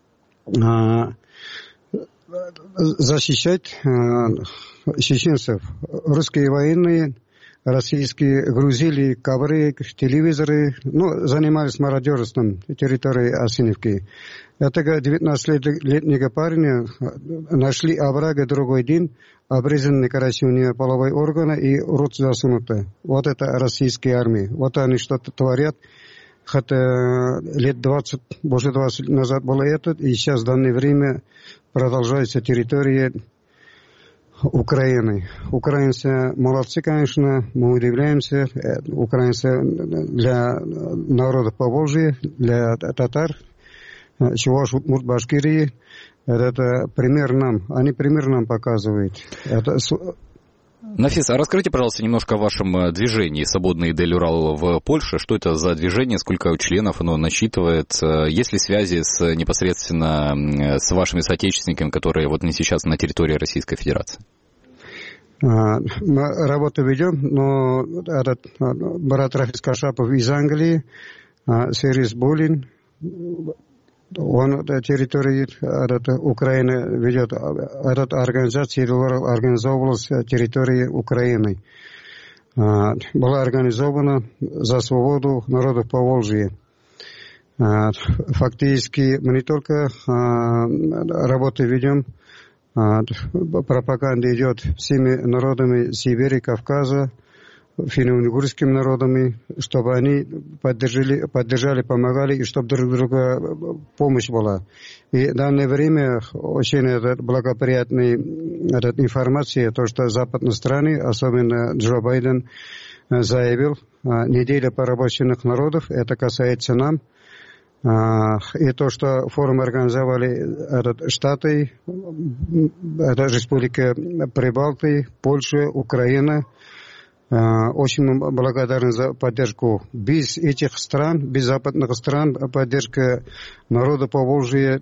защищать чеченцев. Русские военные, российские, грузили ковры, телевизоры, занимались мародерством территории Осиновки. Этого 19-летнего парня нашли оврага другой день, обрезанный, короче, у нее половой органы и рот засунутый. Вот это российская армия. Вот они что-то творят. Хотя лет 20, больше 20 лет назад было это, и сейчас в данное время продолжается территория Украины. Украинцы молодцы, конечно, мы удивляемся. Украинцы для народа Поволжья, для татар, Чуваш, Удмурт, Башкирии, это пример нам. Они пример нам показывают. Нафис, а расскажите, пожалуйста, немножко о вашем движении «Свободный Идель Урал» в Польше. Что это за движение, сколько членов оно насчитывает? Есть ли связи непосредственно с вашими соотечественниками, которые вот не сейчас на территории Российской Федерации? Мы работу ведем, но этот брат Рафис Кашапов из Англии, Сирис Булин, он территории Украины ведет, эта организация организовывалась на территории Украины. Была организована за свободу народов Поволжья. Фактически мы не только работу ведем, пропаганда идет всеми народами Сибири, Кавказа, финно-уйгурскими народами, чтобы они поддержали, помогали, и чтобы друг другу помощь была. И в данное время очень благоприятная информация, то, что западные страны, особенно Джо Байден, заявил, неделя порабощенных народов, это касается нам. И то, что форум организовали Штаты, это Республика Прибалты, Польша, Украина. Очень благодарны за поддержку. Без этих стран, без западных стран, поддержка народа Поволжья,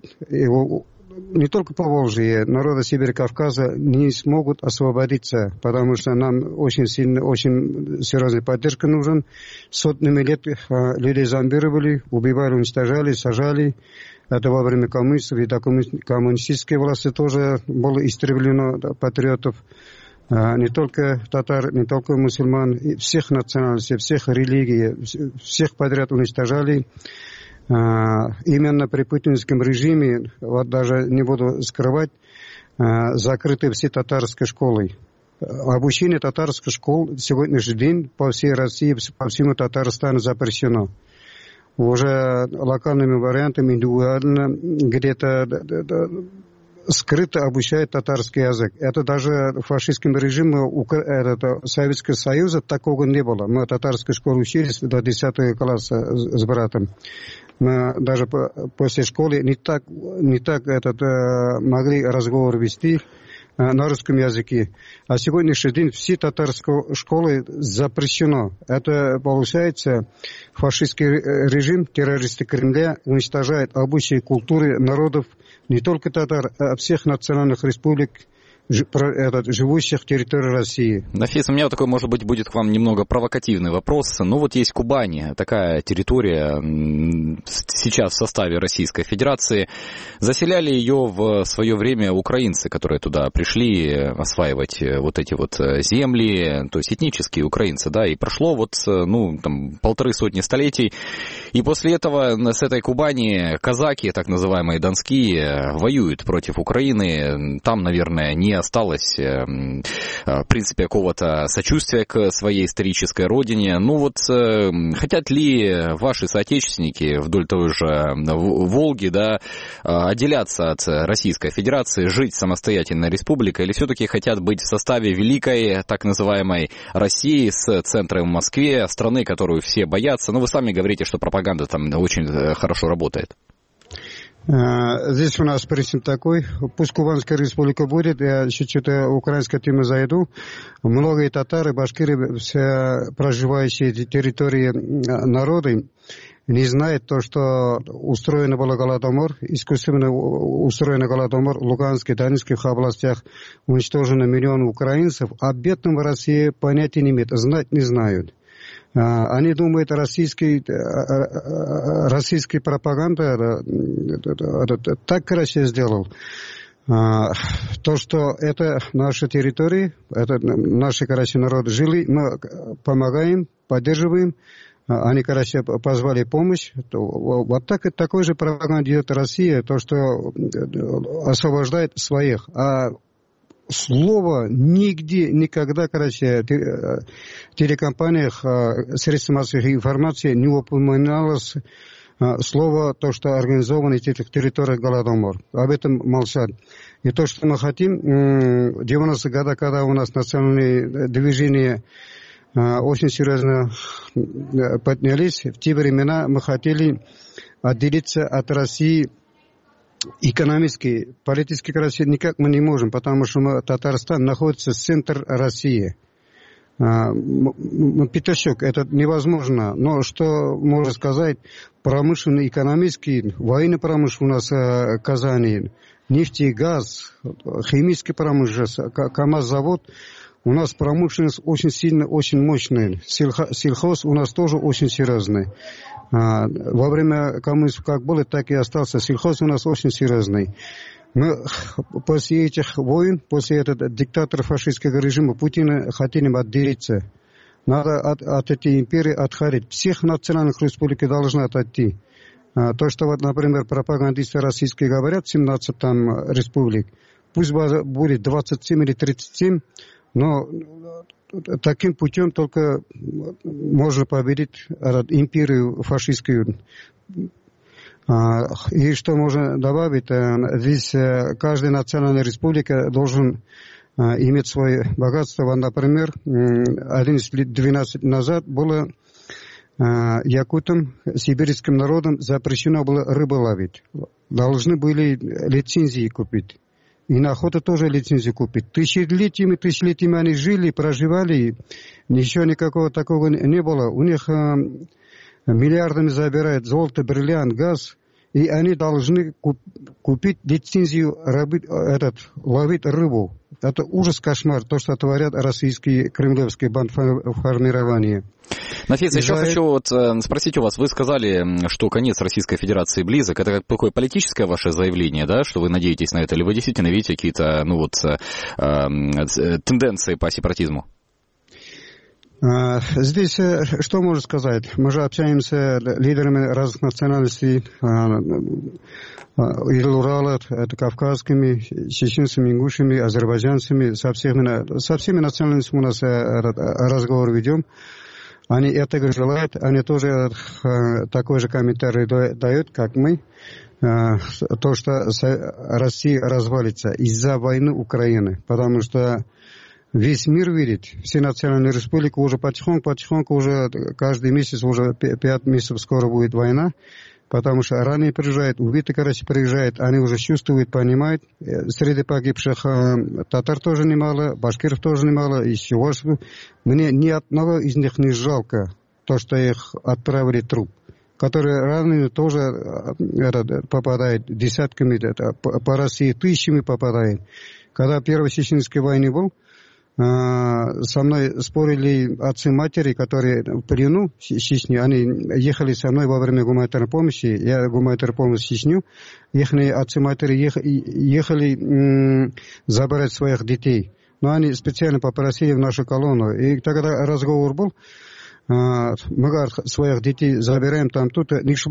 не только Поволжья, народа Сибири, Кавказа не смогут освободиться, потому что нам очень сильно, очень серьезная поддержка нужна. Сотнями лет людей зомбировали, убивали, уничтожали, сажали. Это во время коммунистов и до коммунистической власти тоже было истреблено патриотов. Не только татар, не только мусульман, всех национальностей, всех религий, всех подряд уничтожали. Именно при путинском режиме, вот даже не буду скрывать, закрыты все татарские школы. Обучение татарских школ в сегодняшний день по всей России, по всему Татарстану запрещено. Уже локальными вариантами, индивидуально, где-то скрыто обучает татарский язык. Это даже в фашистском режиме Советского Союза такого не было. Мы в татарской школе учились до 10 класса с братом. Мы даже после школы не так могли разговор вести на русском языке. А сегодняшний день все татарские школы запрещено. Это получается фашистский режим, террористы Кремля уничтожает обычаи культуры народов не только татар, а всех национальных республик, живущих в территории России. Нафис, у меня такой, может быть, будет к вам немного провокативный вопрос. Ну вот есть Кубань, такая территория сейчас в составе Российской Федерации. Заселяли ее в свое время украинцы, которые туда пришли осваивать вот эти вот земли, то есть этнические украинцы, да, и прошло вот, 150 столетий. И после этого с этой Кубани казаки, так называемые донские, воюют против Украины. Там, наверное, не осталось, в принципе, какого-то сочувствия к своей исторической родине. Ну вот, хотят ли ваши соотечественники вдоль той же Волги, да, отделяться от Российской Федерации, жить самостоятельной республикой, или все-таки хотят быть в составе великой, так называемой, России с центром в Москве, страны, которую все боятся? Ну, вы сами говорите, что пропаганда там очень хорошо работает. Здесь у нас принцип такой. Пусть Кубанская республика будет, я еще что-то украинской темы зайду. Многие татары, башкиры, все проживающие на территории народы, не знают то, что устроено было Голодомор, искусственно устроено Голодомор в Луганской, Донецких областях, уничтожено миллионы украинцев. Об этом в России понятия не имеют, знать не знают. Они думают, российская пропаганда так красиво сделал. То, что это наши территории, это наши, короче, народ жили, мы помогаем, поддерживаем. Они, короче, позвали помощь. Вот так, такой же пропаганда идет Россия, то, что освобождает своих. А слово нигде, никогда, короче, в телекомпаниях, средствах массовой информации не упоминалось слово, то, что организовано на этих территориях Голодомор. Об этом молчат. И то, что мы хотим, в 90-е годы, когда у нас национальные движения очень серьезно поднялись, в те времена мы хотели отделиться от России экономически, политически никак мы не можем, потому что Татарстан находится в центре России. Пятачок, это невозможно. Но что можно сказать, промышленный, экономический, военный промышленность у нас Казани, нефть и газ, химический промышленность, КАМАЗ-завод. У нас промышленность очень сильная, очень мощная. Сельхоз у нас тоже очень серьезный. Во время коммунизма как было, так и остался. Сельхоз у нас очень серьезный. Мы после этих войн, после этого диктатора фашистского режима Путина хотим отделиться. Надо от этой империи отходить. Всех национальных республик должны отойти. То, что, вот, например, пропагандисты российские говорят, 17 там республик, пусть будет 27 или 37, но таким путем только можно победить империю фашистскую. И что можно добавить, здесь каждая национальная республика должен иметь свое богатство. Например, 11 лет 12 назад было якутам, сибирским народам запрещено было рыбу ловить. Должны были лицензии купить. И на охоту тоже лицензию купить. Тысячелетиями они жили, проживали, ничего никакого такого не было. У них миллиардами забирают золото, бриллиант, газ, и они должны купить лицензию ловить рыбу. Это ужас, кошмар, то, что творят российские кремлевские бандформирования. Нафис, еще хочу спросить у вас. Вы сказали, что конец Российской Федерации близок. Это какое политическое ваше заявление, да, что вы надеетесь на это? Или вы действительно видите какие-то тенденции по сепаратизму? Здесь что можно сказать? Мы же общаемся с лидерами разных национальностей, из Урала, это кавказскими, чеченцами, ингушами, азербайджанцами, со всеми национальностями у нас разговор ведем. Они этого желают, они тоже такой же комментарий дают, как мы, то, что Россия развалится из-за войны Украины, потому что весь мир видит, все национальные республики уже потихоньку, уже каждый месяц, уже 5 месяцев скоро будет война, потому что ранее приезжают, убитые, приезжают, они уже чувствуют, понимают. Среди погибших татар тоже немало, башкиров тоже немало, и чуваш. Мне ни одного из них не жалко, то, что их отправили труп, которые ранее тоже попадают десятками, по России тысячами попадают. Когда Первой Чеченской войны был, со мной спорили отцы-матери, которые в плену в Чечне. Они ехали со мной во время гуманитарной помощи. Я гуманитарную помощь в Чечню. Их отцы-матери ехали забрать своих детей. Но они специально попросили в нашу колонну. И тогда разговор был. мы своих детей забираем там, тут,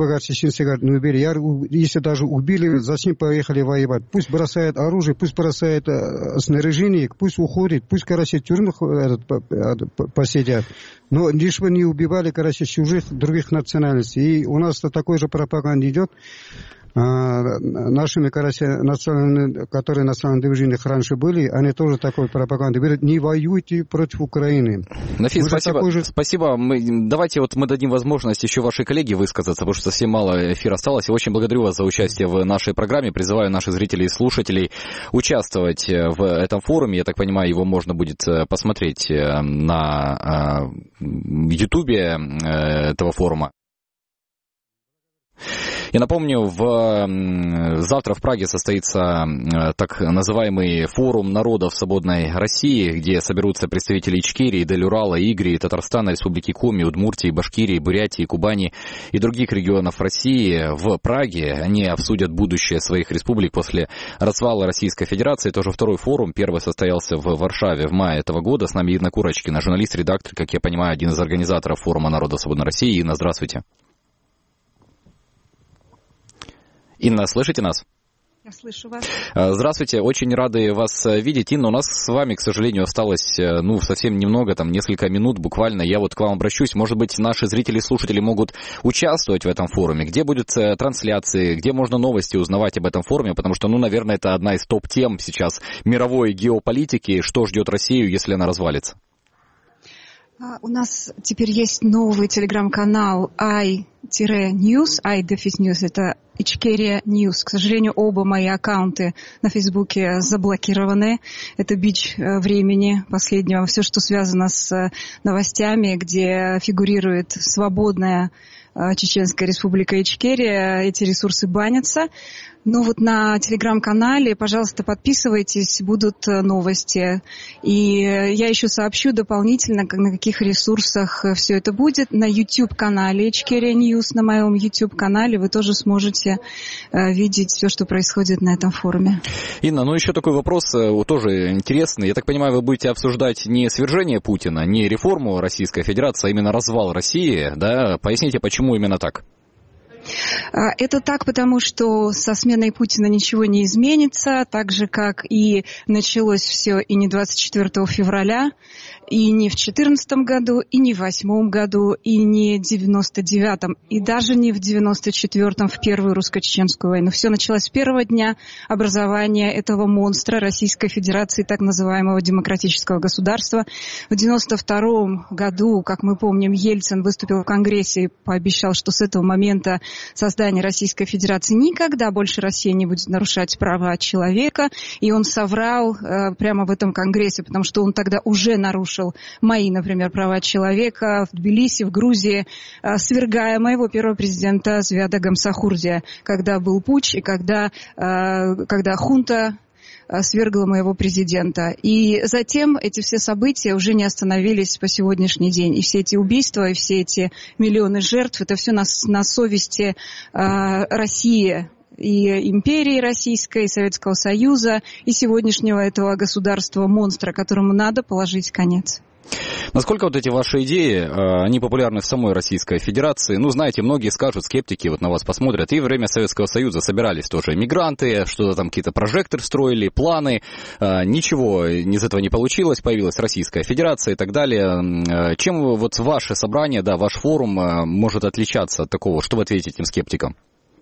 если даже убили, зачем поехали воевать? Пусть бросает оружие, пусть бросает снаряжение, пусть уходит, пусть, короче, в тюрьмах посидят. Но лишь бы не убивали, короче, чужих, других национальностей. И у нас такой же пропаганда идет. Нашими, короче, которые на национальных движениях раньше были, они тоже такой пропаганду берут. Не воюйте против Украины. Нафис, спасибо. Давайте вот мы дадим возможность еще вашей коллеге высказаться, потому что совсем мало эфира осталось. Я очень благодарю вас за участие в нашей программе. Призываю наших зрителей и слушателей участвовать в этом форуме. Я так понимаю, его можно будет посмотреть на Ютубе этого форума. Я напомню, завтра в Праге состоится так называемый форум народов свободной России, где соберутся представители Ичкерии, Дель-Урала, Игрии, Татарстана, Республики Коми, Удмуртии, Башкирии, Бурятии, Кубани и других регионов России. В Праге они обсудят будущее своих республик после развала Российской Федерации. Это уже второй форум. Первый состоялся в Варшаве в мае этого года. С нами Инна Курочкина, журналист, редактор, как я понимаю, один из организаторов форума народов свободной России. Инна, здравствуйте. Инна, слышите нас? Я слышу вас. Здравствуйте, очень рады вас видеть. Инна, у нас с вами, к сожалению, осталось совсем немного, там несколько минут буквально. Я вот к вам обращусь. Может быть, наши зрители и слушатели могут участвовать в этом форуме. Где будут трансляции, где можно новости узнавать об этом форуме? Потому что, наверное, это одна из топ-тем сейчас мировой геополитики. Что ждет Россию, если она развалится? У нас теперь есть новый телеграм-канал i-news, i-news, это Ичкерия News. К сожалению, оба мои аккаунты на Фейсбуке заблокированы. Это бич времени последнего. Все, что связано с новостями, где фигурирует свободная Чеченская Республика Ичкерия, эти ресурсы банятся. Но вот на телеграм-канале, пожалуйста, подписывайтесь, будут новости. И я еще сообщу дополнительно, на каких ресурсах все это будет. На YouTube-канале Ичкерия News, на моем YouTube-канале вы тоже сможете видеть все, что происходит на этом форуме. Инна, еще такой вопрос тоже интересный. Я так понимаю, вы будете обсуждать не свержение Путина, не реформу Российской Федерации, а именно развал России, да? Поясните, почему именно так? Это так, потому что со сменой Путина ничего не изменится, так же, как и началось все и не 24 февраля, и не в 2014 году, и не в 2008 году, и не в 1999, и даже не в 1994 в Первую русско-чеченскую войну. Все началось с первого дня образования этого монстра Российской Федерации, так называемого демократического государства. В 1992 году, как мы помним, Ельцин выступил в Конгрессе и пообещал, что с этого момента создания Российской Федерации никогда больше Россия не будет нарушать права человека. И он соврал прямо в этом Конгрессе, потому что он тогда уже нарушил мои, например, права человека в Тбилиси, в Грузии, свергая моего первого президента Звяда Гамсахурдия, когда был путч и когда хунта свергла моего президента. И затем эти все события уже не остановились по сегодняшний день. И все эти убийства, и все эти миллионы жертв, это все на совести России, и империи Российской, и Советского Союза, и сегодняшнего этого государства-монстра, которому надо положить конец. Насколько вот эти ваши идеи, они популярны в самой Российской Федерации? Знаете, многие скажут, скептики вот на вас посмотрят, и во время Советского Союза собирались тоже иммигранты, что-то там какие-то прожекторы строили, планы, ничего из этого не получилось, появилась Российская Федерация и так далее. Чем вот ваше собрание, ваш форум может отличаться от такого? Что вы ответите этим скептикам?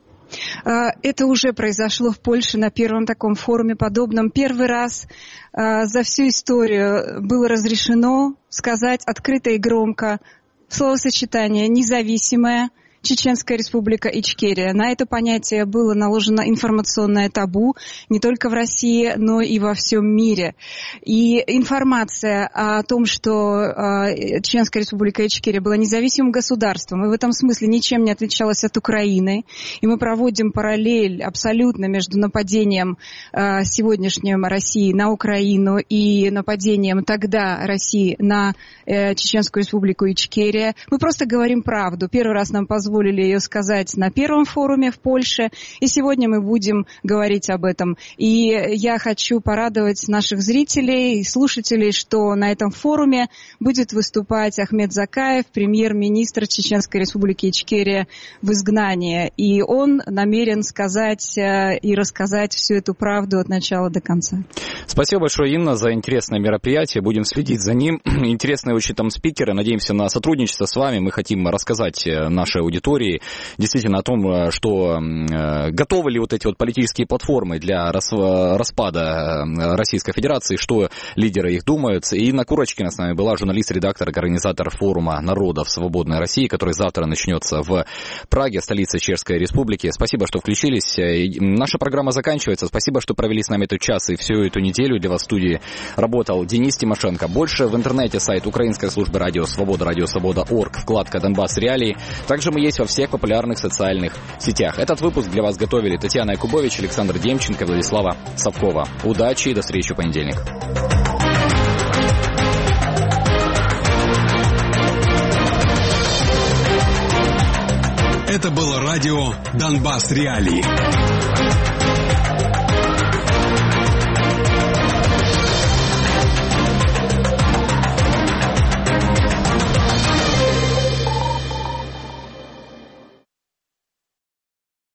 Это уже произошло в Польше на первом таком форуме подобном. Первый раз за всю историю было разрешено сказать открыто и громко словосочетание «независимая Чеченская Республика Ичкерия». На это понятие было наложено информационное табу не только в России, но и во всем мире. И информация о том, что Чеченская Республика Ичкерия была независимым государством и в этом смысле ничем не отличалась от Украины, и мы проводим параллель абсолютно между нападением сегодняшнем России на Украину и нападением тогда России на Чеченскую Республику Ичкерия. Мы просто говорим правду. Первый раз нам позволили позволили ее сказать на первом форуме в Польше, и сегодня мы будем говорить об этом. И я хочу порадовать наших зрителей и слушателей, что на этом форуме будет выступать Ахмед Закаев, премьер-министр Чеченской Республики Ичкерия в изгнании. И он намерен сказать и рассказать всю эту правду от начала до конца. Спасибо большое, Инна, за интересное мероприятие. Будем следить за ним. Интересные очень там спикеры. Надеемся на сотрудничество с вами. Мы хотим рассказать нашей аудитории действительно о том, что готовы ли вот эти вот политические платформы для распада Российской Федерации, что лидеры их думают. И Инна Курочкина с нами была, журналист-редактор, организатор форума народов свободной России, который завтра начнется в Праге, столице Чешской Республики. Спасибо, что включились. Наша программа заканчивается. Спасибо, что провели с нами этот час и всю эту неделю. Для вас в студии работал Денис Тимошенко. Больше в интернете сайт Украинской службы Радио Свобода, радиосвобода.орг, вкладка «Донбасс Реалии». Также мы есть во всех популярных социальных сетях. Этот выпуск для вас готовили Татьяна Якубович, Александр Демченко, Владислава Совкова. Удачи и до встречи в понедельник. Это было радио «Донбасс Реалии».